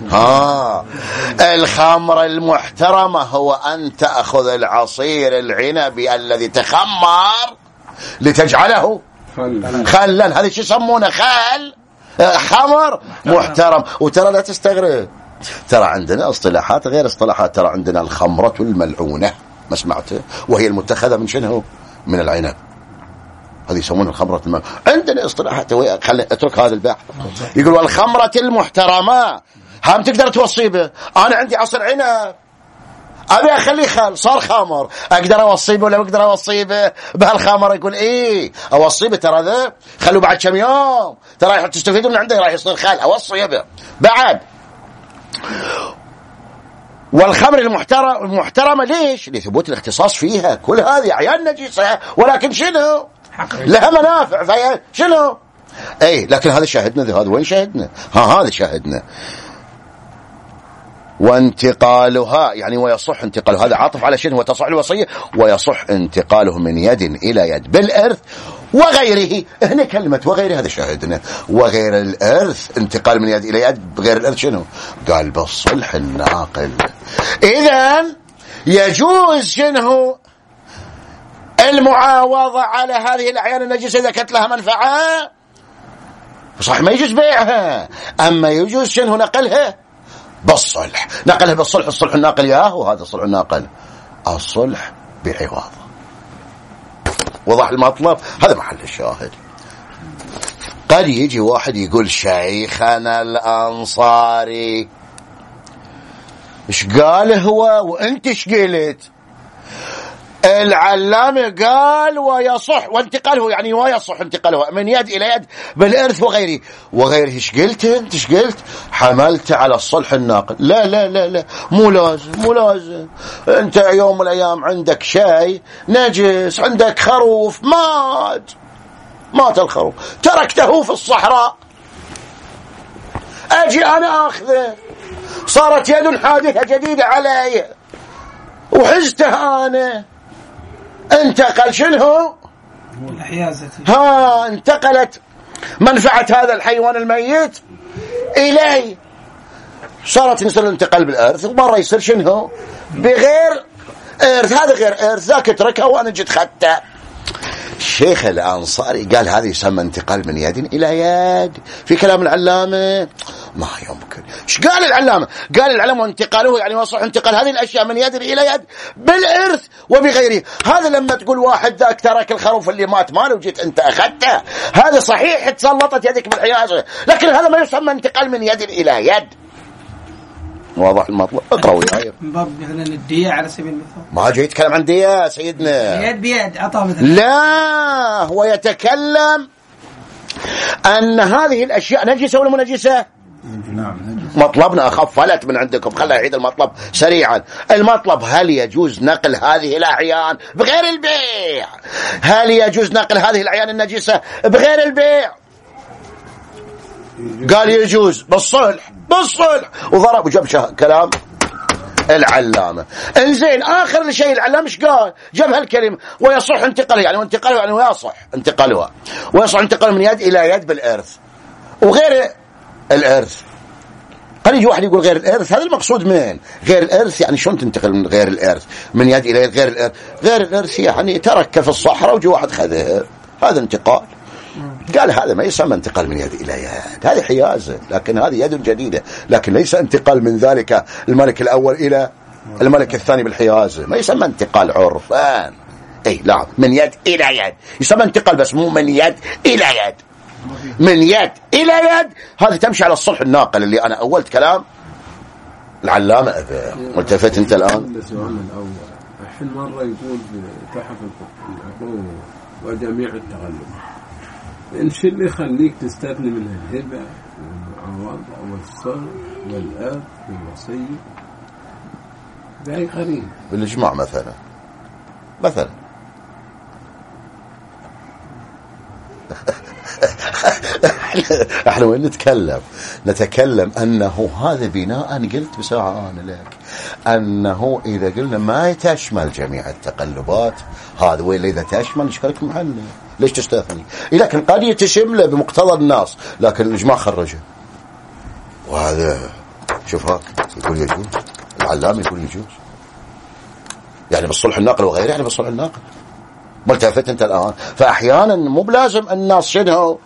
A: الخمر المحترمة هو أن تأخذ العصير العنبي الذي تخمر لتجعله خلا. هذا شو يسمونه؟ خمر محترم. وترى لا تستغرب، ترى عندنا اصطلاحات غير اصطلاحات. ترى عندنا الخمرة الملعونة، ما سمعته؟ وهي المتخذة من شنو؟ من العنب. هذه يسمونها الخمرة الملعونة. عندنا اصطلاحات. خلي اترك هذا البحث. يقول والخمرة المحترمة هم تقدر توصي به. انا عندي عصير عنب ابي اخليه خل، صار خمر، اقدر اوصي به ولا اقدر اوصي به بهالخمر؟ يقول ايه اوصي به، ترى ذا خلوا بعد كم يوم ترى راح تستفيدوا من عنده، راح يصير خل، اوصي به بعد. والخمر المحترمة ليش؟ لثبوت الاختصاص فيها. كل هذه أعيان نجسة، ولكن شنو؟ لها منافع. فهي شنو؟ اي لكن هذا شاهدنا. هذا وين شاهدنا؟ هذا شاهدنا. وانتقالها يعني ويصح انتقاله، هذا عاطف على شنو؟ وتصح الوصية. ويصح انتقاله من يد إلى يد بالإرث وغيره. هنا كلمة وغيره هذا شاهدنا. وغير الإرث، انتقال من يد إلى يد بغير الإرث شنو؟ قال بالصلح الناقل. إذن يجوز شنو؟ المعاوضة على هذه الأعيان النجسة إذا كانت لها منفعة، صح ما يجوز بيعها. أما يجوز شنو؟ نقلها بالصلح. نقلها بالصلح. الصلح الناقل ياهو، هذا الصلح الناقل، الصلح بعوض. وضح المطلب؟ هذا محل الشاهد. قد يجي واحد يقول شيخنا الأنصاري ايش قال هو وانت ايش قلت؟ العلامة قال ويصح وانتقاله، يعني ويصح انتقاله من يد إلى يد بالإرث وغيره. وغيره ايش قلت انت؟ ايش قلت؟ حملت على الصلح الناقل. لا لا لا لا، مو لازم. انت يوم من الأيام عندك شيء نجس، عندك خروف مات الخروف، تركته في الصحراء، اجي انا اخذه، صارت يد حادثة جديدة علي وحزتها انا، انتقل شنو؟ انتقلت منفعة هذا الحيوان الميت إلي، صارت يصير الانتقال بالإرث، ومرة يصير شنو؟ بغير إرث. هذا غير إرث، ذاك اتركه وأنا جيت خدته. الشيخ الأنصاري قال هذا يسمى انتقال من يد إلى يد. في كلام العلامة ما يمكن. ايش قال العلامة؟ قال العلامة انتقاله يعني وصح انتقال هذه الأشياء من يد إلى يد بالإرث وبغيره. هذا لما تقول واحد ذاك ترك الخروف اللي مات ماله وجيت انت أخذته، هذا صحيح تسلطت يدك بالحيازة، لكن هذا ما يسمى انتقال من يد إلى يد. واضح المطلب؟ اقرأوا الآية.
B: من باب مثلا الدية على سبيل المثال.
A: ما جاي يتكلم عن دية سيدنا.
B: يد بيد عطاه مثلا.
A: لا، هو يتكلم أن هذه الأشياء نجسة ولا منجسة؟
E: نعم نجس.
A: مطلبنا أخف فلت من عندكم، خلنا نعيد المطلب سريعا. المطلب هل يجوز نقل هذه الأعيان بغير البيع؟ هل يجوز نقل هذه الأعيان النجسة بغير البيع؟ قال يجوز بالصلح وضرب وجاب كلام العلامة. انزين آخر شيء العلامة ايش قال؟ جاب هالكلمة ويصح انتقاله، يعني وانتقاله يعني ويصح انتقالها، ويصح انتقاله من يد إلى يد بالإرث وغير الإرث. قال يجي واحد يقول غير الإرث، هذا المقصود من غير الإرث يعني شلون تنتقل من غير الإرث من يد إلى يد؟ غير الإرث، غير الإرث يعني ترك في الصحراء وجي واحد خذه، هذا انتقال. قال هذا ما يسمى انتقال من يد إلى يد، هذه حيازة، لكن هذه يد جديدة، لكن ليس انتقال من ذلك الملك الأول إلى الملك الثاني بالحيازة، ما يسمى انتقال عرفان. اي لا، من يد إلى يد يسمى انتقال، بس مو من يد إلى يد. من يد إلى يد هذه تمشي على الصلح الناقل اللي أنا أولت كلام العلامة. ملتفت أنت الآن؟
C: السؤال الأول الحين مرة يقول تحف الأخوة وجميع التغلب، إيش اللي يخليك تستثني من الهبة والمعوضة والصلح والآب والوصية بأي قرين؟
A: بالإجماع مثلا احنا وين نتكلم أنه هذا بناء قلت بساعة أنا لك أنه إذا قلنا ما تشمل جميع التقلبات هذا، وإلا إذا تشمل شكلك محل ليش تستثني؟ لكن قد يتشمله بمقتضى الناس، لكن الإجماع خرجه. وهذا شوف هاك يقول يجوز، العلام يقول يجوز، يعني بالصلح الناقل وغيره، يعني بالصلح الناقل. ملتفت انت الآن، فأحيانا مو بلازم الناس شنو،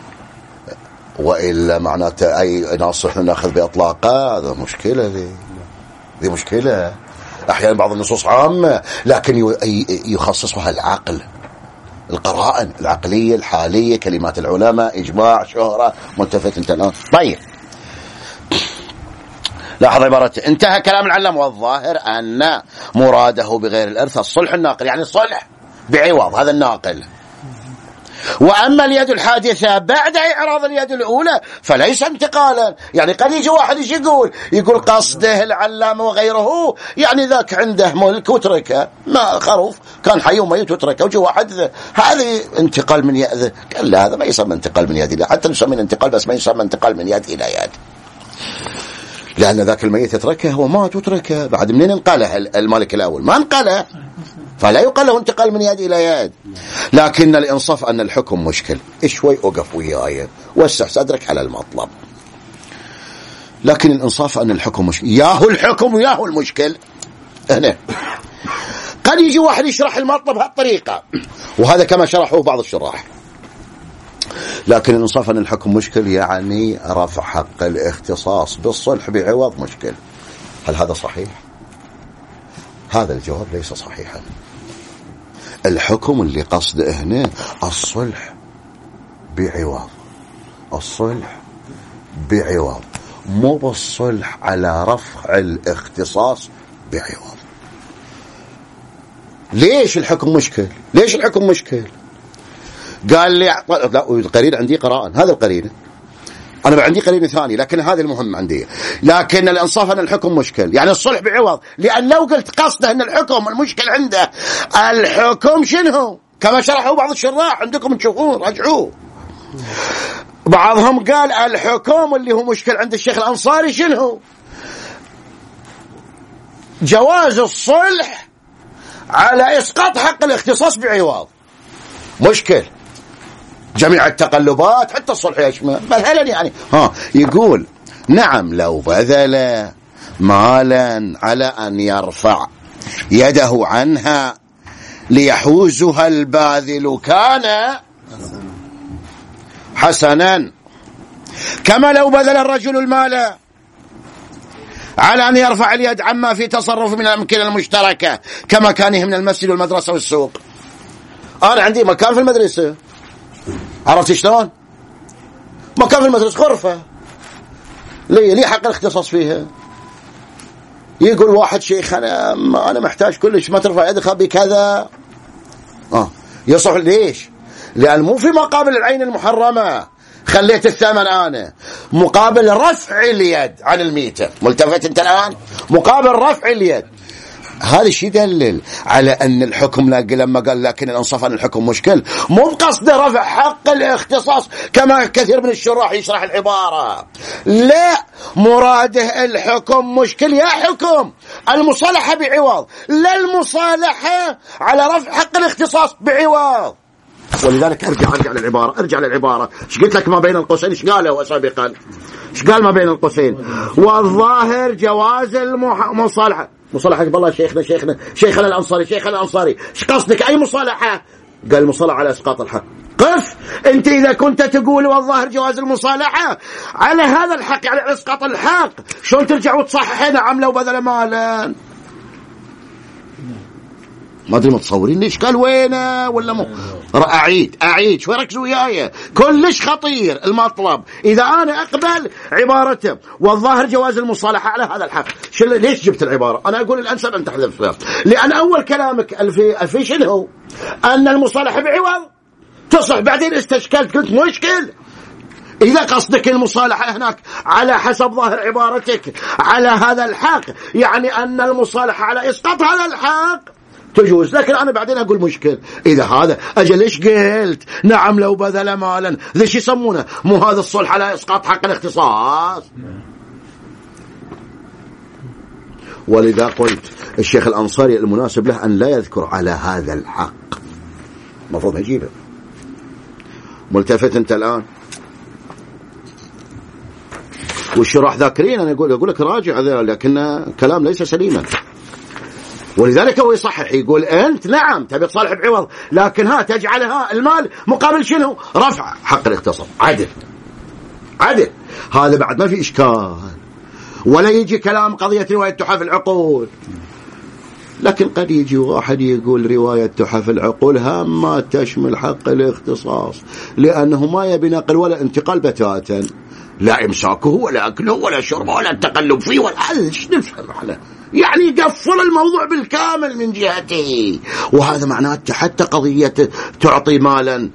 A: وإلا معناته أي ناس احنا ناخذ بإطلاقه، هذا مشكلة، ذي مشكلة. أحيانا بعض النصوص عامة لكن يخصصها العقل، القرائن العقلية الحالية، كلمات العلماء، إجماع، شهرة، ملتفت انت الآن. طيب لاحظ عبارته، انتهى كلام العلم، والظاهر أن مراده بغير الإرث الصلح الناقل، يعني الصلح بعوض هذا الناقل. وأما اليد الحادثة بعد إعراض اليد الأولى فليس انتقالا، يعني قد يجي واحد يقول قصده العلامة وغيره يعني ذاك عنده ملك وتركه، ما خروف كان حي وميت وتركه، وجي واحد هذه انتقال من يد، قال لا هذا ما يسمى انتقال من يد إلى، حتى نسميه انتقال بس ما يسمى انتقال من يد إلى يد، لأن ذاك الميت يتركه هو مات وتركه، بعد منين انقله الملك الأول؟ ما انقله، فلا يقال له انتقال من يد إلى يد. لكن الإنصاف أن الحكم مشكل، شوي أوقف وياي وسع صدرك على المطلب. لكن الإنصاف أن الحكم مشكل، ياهو الحكم وياهو المشكل. هنا قد يجي واحد يشرح المطلب بهالطريقة، وهذا كما شرحوه بعض الشراح. لكن الإنصاف أن الحكم مشكل يعني رفع حق الاختصاص بالصلح بعوض مشكل. هل هذا صحيح؟ هذا الجواب ليس صحيحا. الحكم اللي قصده هنا الصلح بعوض، الصلح بعوض، مو بالصلح على رفع الاختصاص بعوض. ليش الحكم مشكل؟ ليش الحكم مشكل؟ قال لي لا القرين عندي قراءة، هذا القرين أنا عندي قرين ثاني، لكن هذا المهم عندي. لكن الإنصاف أن الحكم مشكل، يعني الصلح بعوض، لأن لو قلت قصده أن الحكم المشكل عنده الحكم شنو كما شرحوا بعض الشراح عندكم تشوفون رجعوه، بعضهم قال الحكم اللي هو مشكل عند الشيخ الأنصاري شنو؟ جواز الصلح على إسقاط حق الاختصاص بعوض. مشكل جميع التقلبات حتى الصلح يشمل مثلا، يعني يقول نعم لو بذل مالا على أن يرفع يده عنها ليحوزها الباذل كان حسنا، كما لو بذل الرجل المال على أن يرفع اليد عما في تصرف من الأمكنة المشتركة كمكانه من المسجد والمدرسة والسوق. أنا عندي مكان في المدرسة، عرفت شلون؟ مكان في المدرسة غرفة لي حق الاختصاص فيها. يقول واحد شيخ أنا محتاج كلش ما ترفع يدك بكذا، يصح. ليش؟ لأن مو في مقابل العين المحرمة، خليت الثمن أنا مقابل رفع اليد عن الميتة. ملتفت أنت الآن؟ مقابل رفع اليد. هذا الشيء دلل على أن الحكم لما قال لكن الإنصاف أن الحكم مشكل، مو بقصد رفع حق الاختصاص كما كثير من الشراح يشرح العبارة، لا، مراده الحكم مشكل يا حكم المصالحة بعوض، لا المصالحة على رفع حق الاختصاص بعوض. ولذلك ارجع للعبارة ايش قلت لك ما بين القوسين، ايش قاله سابقا، ايش قال ما بين القوسين؟ والظاهر جواز المصالحة. مصالحة بالله شيخنا الأنصاري ايش قصدك أي مصالحة؟ قال المصالحة على إسقاط الحق. قف انت اذا كنت تقول والظاهر جواز المصالحة على هذا الحق على إسقاط الحق، شلون ترجع وتصحح هنا عمله وبذل مالا؟ ما ادري متصورين ليش قال وينه ولا مو. اعيد شوي ركزوا وياي، كلش خطير المطلب. اذا انا اقبل عبارته والظاهر جواز المصالحه على هذا الحق، ليش جبت العباره؟ انا اقول الانسب ان تحذفها، لان اول كلامك الفي شنو؟ ان المصالحه بعوض تصح، بعدين استشكلت قلت مشكل. إذا قصدك المصالحة هناك على حسب ظاهر عبارتك على هذا الحق، يعني أن المصالحة على إسقاط هذا الحق تجوز. لكن أنا بعدين أقول مشكل إذا هذا أجل إيش قلت؟ نعم لو بذل مالا، ذي شو يسمونه؟ مو هذا الصلح على إسقاط حق الاختصاص. ولذا قلت الشيخ الأنصاري المناسب له أن لا يذكر على هذا الحق، مفروض يجيبه. ملتفت أنت الآن والشراح ذاكرين، أنا أقول لك راجع ذا، لكن كلام ليس سليما. ولذلك هو يصحح يقول أنت نعم تبي تصالح بعوض، لكن ها تجعلها المال مقابل شنو؟ رفع حق الاختصاص. عدل هذا بعد ما في إشكال، ولا يجي كلام قضية رواية تحف العقول. لكن قد يجي واحد يقول رواية تحف العقول هم ما تشمل حق الاختصاص، لأنه ما يبي نقل ولا انتقال بتاتا، لا إمساكه ولا أكله ولا شربه ولا التقلب فيه ولا إيش نفهم احنا، يعني يقفل الموضوع بالكامل من جهته. وهذا معناه حتى قضية تعطي مالا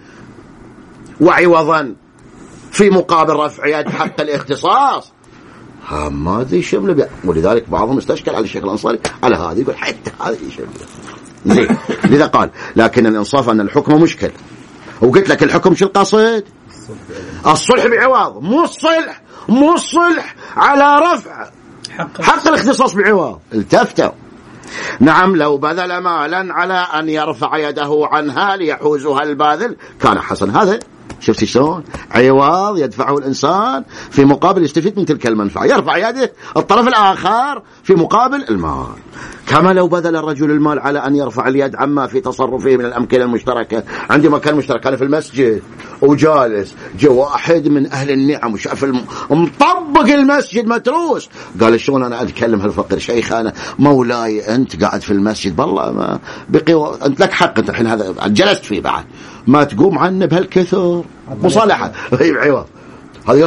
A: وعوضا في مقابل رفع يد حق الاختصاص ما ذي شمل بها. ولذلك بعضهم استشكل على الشيخ الأنصاري على هذا، يقول حتى هذا شمل. لذا قال لكن الإنصاف أن الحكم مشكل. وقلت لك الحكم شو القصد؟ الصلح بعوض، مو الصلح على رفع حق الاختصاص بعوض. التفتوا نعم لو بذل مالا على أن يرفع يده عنها ليحوزها الباذل كان حسن. هذا شفت شلون؟ عوض يدفعه الإنسان في مقابل يستفيد من تلك المنفعة، يرفع يده الطرف الآخر في مقابل المال. كما لو بذل الرجل المال على أن يرفع اليد عما في تصرفه من الأمكنة المشتركة. عندي مكان مشترك أنا في المسجد وجالس، جاء واحد من أهل النعم وشاف مطبق المسجد متروس، قال شلون أنا أتكلم هالفقير؟ شيخ أنا مولاي أنت قاعد في المسجد بالله ما بقي أنت لك حق، أنت الحين هذا جلست فيه بعد ما تقوم عنه بهالكثر مصالحة عوض. هذا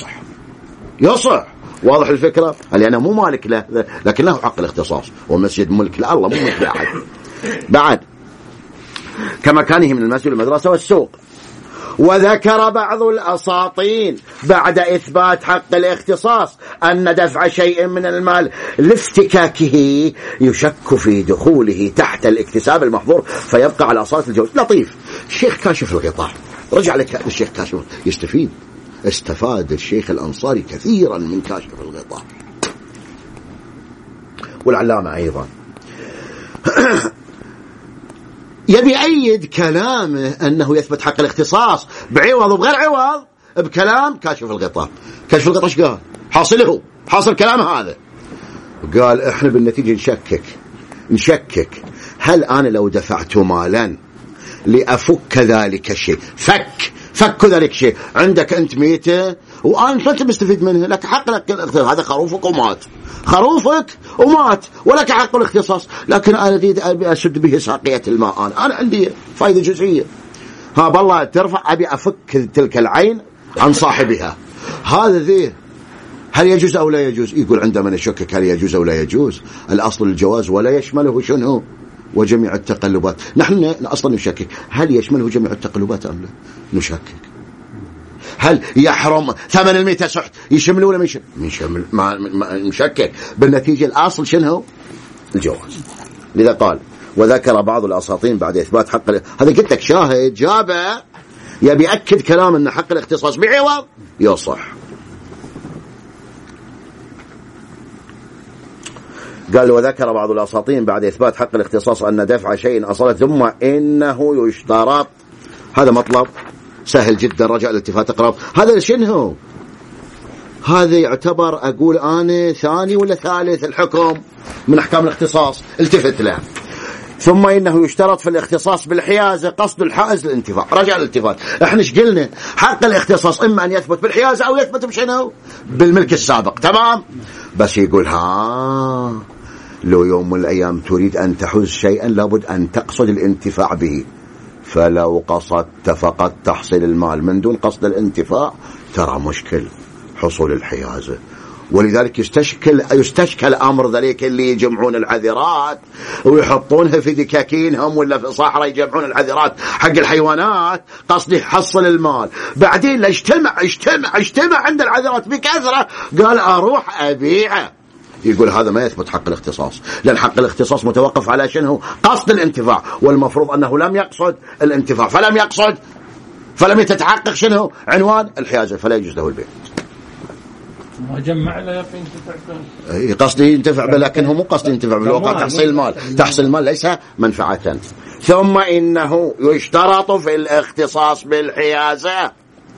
A: يصح واضح الفكرة؟ لأنه مو مالك له لكن له حق الاختصاص، والمسجد ملك لله مو ملك لأحد. بعد كمكانه من المسجد والمدرسة والسوق. وذكر بعض الأساطين بعد إثبات حق الاختصاص أن دفع شيء من المال لافتكاكه يشك في دخوله تحت الاكتساب المحظور فيبقى على أصالة الجواز. لطيف. الشيخ كاشف الغطاء، رجع لك الشيخ كاشف يستفيد. استفاد الشيخ الأنصاري كثيرا من كاشف الغطاء والعلامة أيضا. يبي أيد كلامه أنه يثبت حق الاختصاص بعوض وبغير عوض بكلام كاشف الغطاء. كاشف الغطاء ايش قال؟ حاصل كلامه هذا، قال احنا بالنتيجة نشكك هل أنا لو دفعت مالا لأفك ذلك الشيء، فك ذلك الشيء عندك أنت ميتة وأنت مستفيد منه، لك حق الاختصاص. هذا خروفك ومات ولك حق الاختصاص، لكن أنا أريد أسد به ساقية الماء، أنا عندي فائدة جزئية، ها بالله ترفع أبي أفك تلك العين عن صاحبها. هذا ذي هل يجوز أو لا يجوز؟ يقول عندما نشكك هل يجوز أو لا يجوز، الأصل الجواز ولا يشمله شنو وجميع التقلبات. نحن أصلا نشكك هل يشمله جميع التقلبات أم لا، نشكك. هل يحرم ثمن الميتة سحت يشمله ولا يشمل؟ ما نشكك. بالنتيجة الأصل شنو الجواز. لذا قال وذكر بعض الأساطين بعد إثبات حق هذا قلت لك شاهد جابه يبي أكد كلام أن حق الاختصاص بعوض يصح. قال وذكر بعض الأساطين بعد إثبات حق الاختصاص أن دفع شيء أصلت ثم إنه يشترط. هذا مطلب سهل جدا، رجع الالتفات اقرب. هذا شنو؟ هذا يعتبر أقول أنا ثاني ولا ثالث الحكم من أحكام الاختصاص، التفت له. ثم إنه يشترط في الاختصاص بالحيازة قصد الحائز للانتفاع. رجع الالتفات. احنا ايش قلنا؟ حق الاختصاص إما أن يثبت بالحيازة أو يثبت بشنو؟ بالملك السابق. تمام. بس يقول لو يوم من الأيام تريد أن تحوز شيئا لابد أن تقصد الانتفاع به، فلو قصدت فقط تحصيل المال من دون قصد الانتفاع مشكل حصول الحيازة. ولذلك يستشكل أمر ذلك اللي يجمعون العذرات ويحطونها في دكاكينهم ولا في صحراء يجمعون العذرات حق الحيوانات قصدي يحصل المال، بعدين لا اجتمع عند العذرات بكثرة، قال أروح أبيعه يقول هذا ما يثبت حق الاختصاص، لأن حق الاختصاص متوقف على شنو؟ قصد الانتفاع، والمفروض أنه لم يقصد الانتفاع، فلم يتحقق شنو؟ عنوان الحيازة، فلا يجوز له البيع.
D: ما جمع له ينتفع به،
A: قصدي ينتفع به، لكنه مو قصدي ينتفع بالواقع تحصيل المال، تحصيل المال ليس منفعة. ثم إنه يشترط في الاختصاص بالحيازة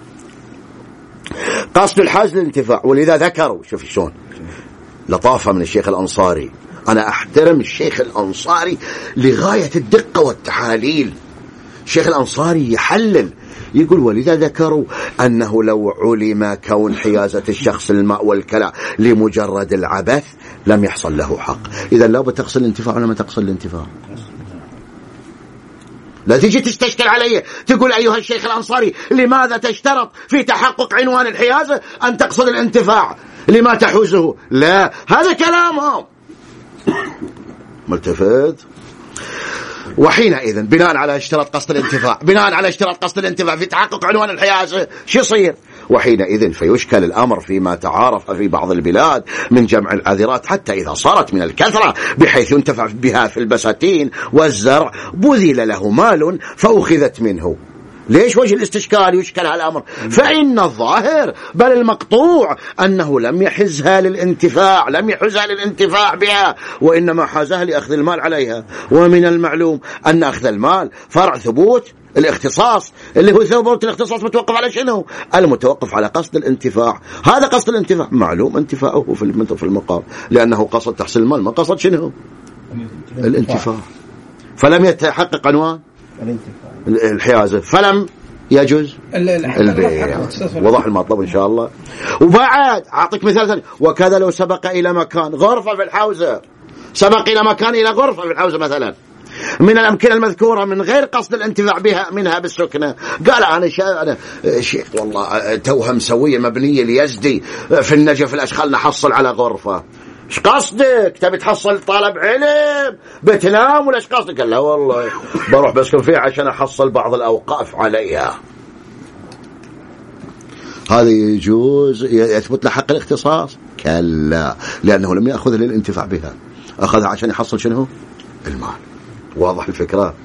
A: قصد الحاز الانتفاع، ولذا ذكروا، شوف شلون لطافة من الشيخ الأنصاري، أنا أحترم الشيخ الأنصاري لغاية الدقة والتحاليل. الشيخ الأنصاري يحلل، يقول ولذا ذكروا أنه لو علم كون حيازة الشخص الماء والكلى لمجرد العبث لم يحصل له حق. إذا لا بتقصد الانتفاع ولا ما تقصد الانتفاع؟ لا تيجي تستشكل علي تقول أيها الشيخ الأنصاري لماذا تشترط في تحقق عنوان الحيازة أن تقصد الانتفاع لما تحوزه؟ لا، هذا كلامهم ملتفت. وحينئذ بناء على اشتراط قصد الانتفاع في تحقق عنوان الحيازة شو يصير؟ وحينئذ فيشكل الأمر فيما تعارف في بعض البلاد من جمع العذرات، حتى إذا صارت من الكثرة بحيث ينتفع بها في البساتين والزرع بذل له مال فأخذت منه. ليش وجه الاستشكال يشكل على الأمر؟ فإن الظاهر بل المقطوع أنه لم يحزها للانتفاع بها، وإنما حازها لأخذ المال عليها. ومن المعلوم أن أخذ المال فرع ثبوت الاختصاص، اللي هو ثبوت الاختصاص متوقف على شنو؟ المتوقف على قصد الانتفاع. هذا قصد الانتفاع معلوم انتفاعه في المقام، لأنه قصد تحصيل المال، ما قصد شنو؟ الانتفاع. فلم يتحقق عنوان الحيازة فلم يجوز البيع. وضح المطلب إن شاء الله. وبعد أعطيك مثال ثاني، وكذا لو سبق إلى مكان غرفة في الحوزة، إلى غرفة في الحوزة مثلا من الأمكنة المذكورة من غير قصد الانتفاع بها منها بالسكنة، قال أنا شيخ والله توها مسوية مبنية ليزدي في النجف الأشخال نحصل على غرفة. ايش قصدك؟ تبي تحصل طالب علم بتنام ولا ايش قصدك؟ قال لا والله بروح بسكن فيها عشان احصل بعض الاوقاف عليها. هذا يجوز يثبت له حق الاختصاص؟ كلا، لانه لم ياخذ للانتفاع بها، اخذها عشان يحصل شنو؟ المال. واضح الفكره؟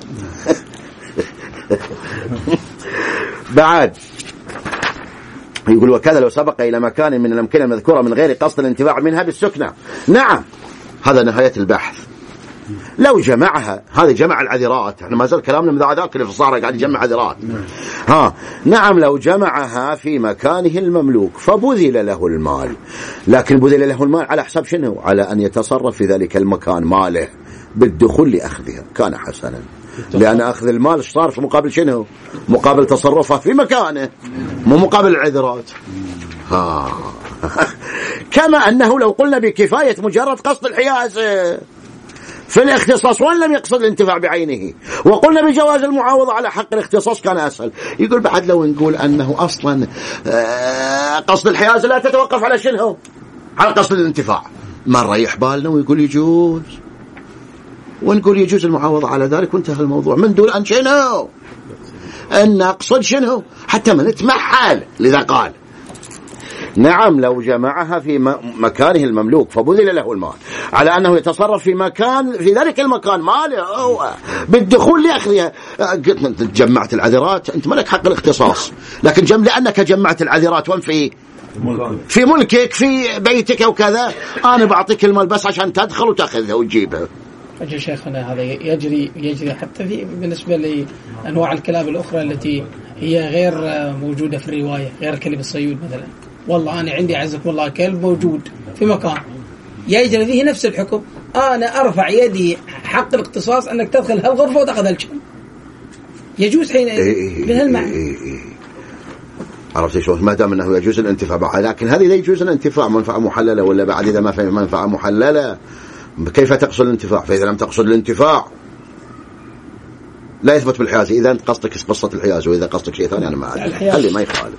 A: بعد يقول وكذا لو سبق إلى مكان من الأمكنة المذكورة من غير قصد الانتفاع منها بالسكنة. نعم، هذا نهاية البحث. لو جمعها، هذا جمع العذرات، احنا ما زال كلامنا من ذاك اللي في الصحراء قاعد يجمع عذرات. نعم، لو جمعها في مكانه المملوك فبذل له المال، لكن بذل له المال على حساب شنو؟ على أن يتصرف في ذلك المكان ماله بالدخول لأخذها، كان حسنا، لأن أخذ المال صار في مقابل شنو؟ مقابل تصرفه في مكانه، مو مقابل العذرات. كما أنه لو قلنا بكفاية مجرد قصد الحيازة في الاختصاص وان لم يقصد الانتفاع بعينه، وقلنا بجواز المعاوضة على حق الاختصاص كان أسهل. يقول بعد لو نقول أنه أصلا قصد الحيازة لا تتوقف على شنو؟ على قصد الانتفاع، ما نريح بالنا ويقول يجوز، ونقول يجوز المعاوضة على ذلك وانتهى الموضوع، من دون أن شنو؟ أن نقصد شنو؟ حتى ما نتمحل. لذا قال نعم لو جمعها في مكانه المملوك فبذل له المال على أنه يتصرف في ذلك المكان ماله هو بالدخول لأخذها. جمعت العذرات، أنت ملك حق الاختصاص، لكن لأنك جمعت العذرات وان في ملكك في بيتك وكذا، أنا بعطيك المال بس عشان تدخل وتأخذها وتجيبها.
B: أجل شيخنا هذا يجري حتى بالنسبة لأنواع الكلاب الأخرى التي هي غير موجودة في الرواية، غير كلب الصيود مثلا. والله أنا عندي عزكم الله كلب موجود في مكان، يجري فيه نفس الحكم، أنا أرفع يدي حق الاختصاص أنك تدخل هالغرفة وتأخذ الشيء، يجوز حين بهالمعنى.
A: عرفت شلون؟ ما دام أنه يجوز الانتفاع بها، لكن هذه لا يجوز الانتفاع منفعة محللة، ولا بعد إذا ما في منفعة محللة كيف تقصد الانتفاع؟ فإذا لم تقصد الانتفاع لا يثبت بالحيازة. إذا أنت قصدك قصة الحيازة، وإذا قصدك شيء ثاني أنا ما أدري، خلي ما يخالف.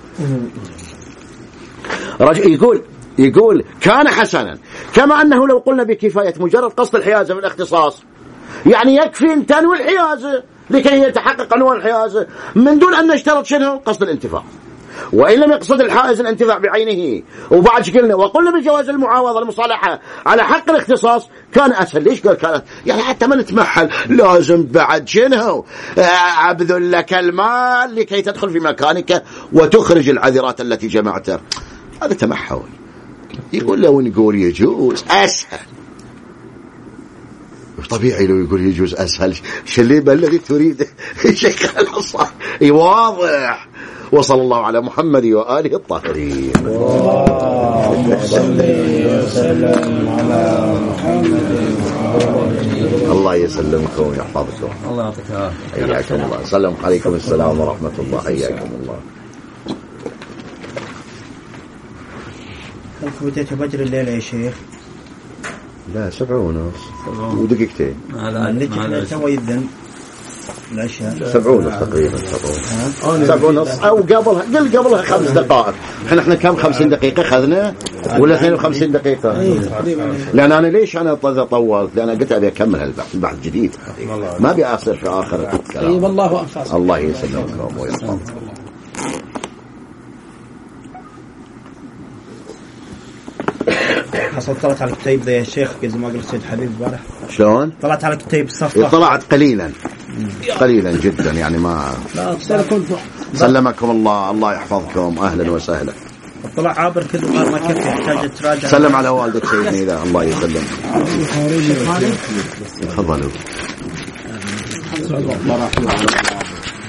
A: يقول كان حسنا، كما أنه لو قلنا بكفاية مجرد قصد الحيازة في الاختصاص، يعني يكفي أن تنوي الحيازة لكي يتحقق عنوان الحيازة من دون أن نشترط شنو؟ قصد الانتفاع. وإن لم يقصد الحائز الانتفاع بعينه. وبعد قلنا وقلنا بجواز المعاوضة المصالحة على حق الاختصاص كان أسهل. ليش قال كان يعني حتى ما نتمحل لازم بعد شنو أبذل لك المال لكي تدخل في مكانك وتخرج العذرات التي جمعتها. هذا تمحل. يقول لو نقول يجوز أسهل طبيعي، لو يقول يجوز أسهل شليبة الذي تريد شيخ الحصة واضح. وصلى الله على محمد وآله الطاهرين.
E: اللهم صل وسلم على محمد.
A: الله يسلمكم ويحفظكم.
E: الله يعطيك العافية.
A: حياكم الله. سلام عليكم. السلام ورحمة الله. حياكم الله.
E: كم بديت بجر الليلة يا شيخ؟
A: لا 7:30 ودقيقتين.
E: نجي سوي الذن العشاء
A: 7:30 تقريبا. 7:30 أو قبلها 5 دقائق. احنا كم 50 دقيقة خذنا ولا 52 دقيقة؟ لأن أنا ليش أنا طولت؟ لأن قلت أبي أكمل البحث جديد، ما أبي أصير في آخر الكلام.
B: والله أنفس.
A: الله يسلمكم ويحفظكم.
E: حصلت طلعت على الكتيب ذا يا شيخ زي ما قلت سيد حبيب البارح.
A: شلون؟
E: طلعت على الكتيب الصفحة.
A: طلعت قليلا جدا يعني ما. سلمكم الله يحفظكم. أهلا وسهلا.
E: طلع عابر كذا ما كيف يحتاج تراجع.
A: سلم على والدك سيدني إذا الله يسلم. تفضلوا.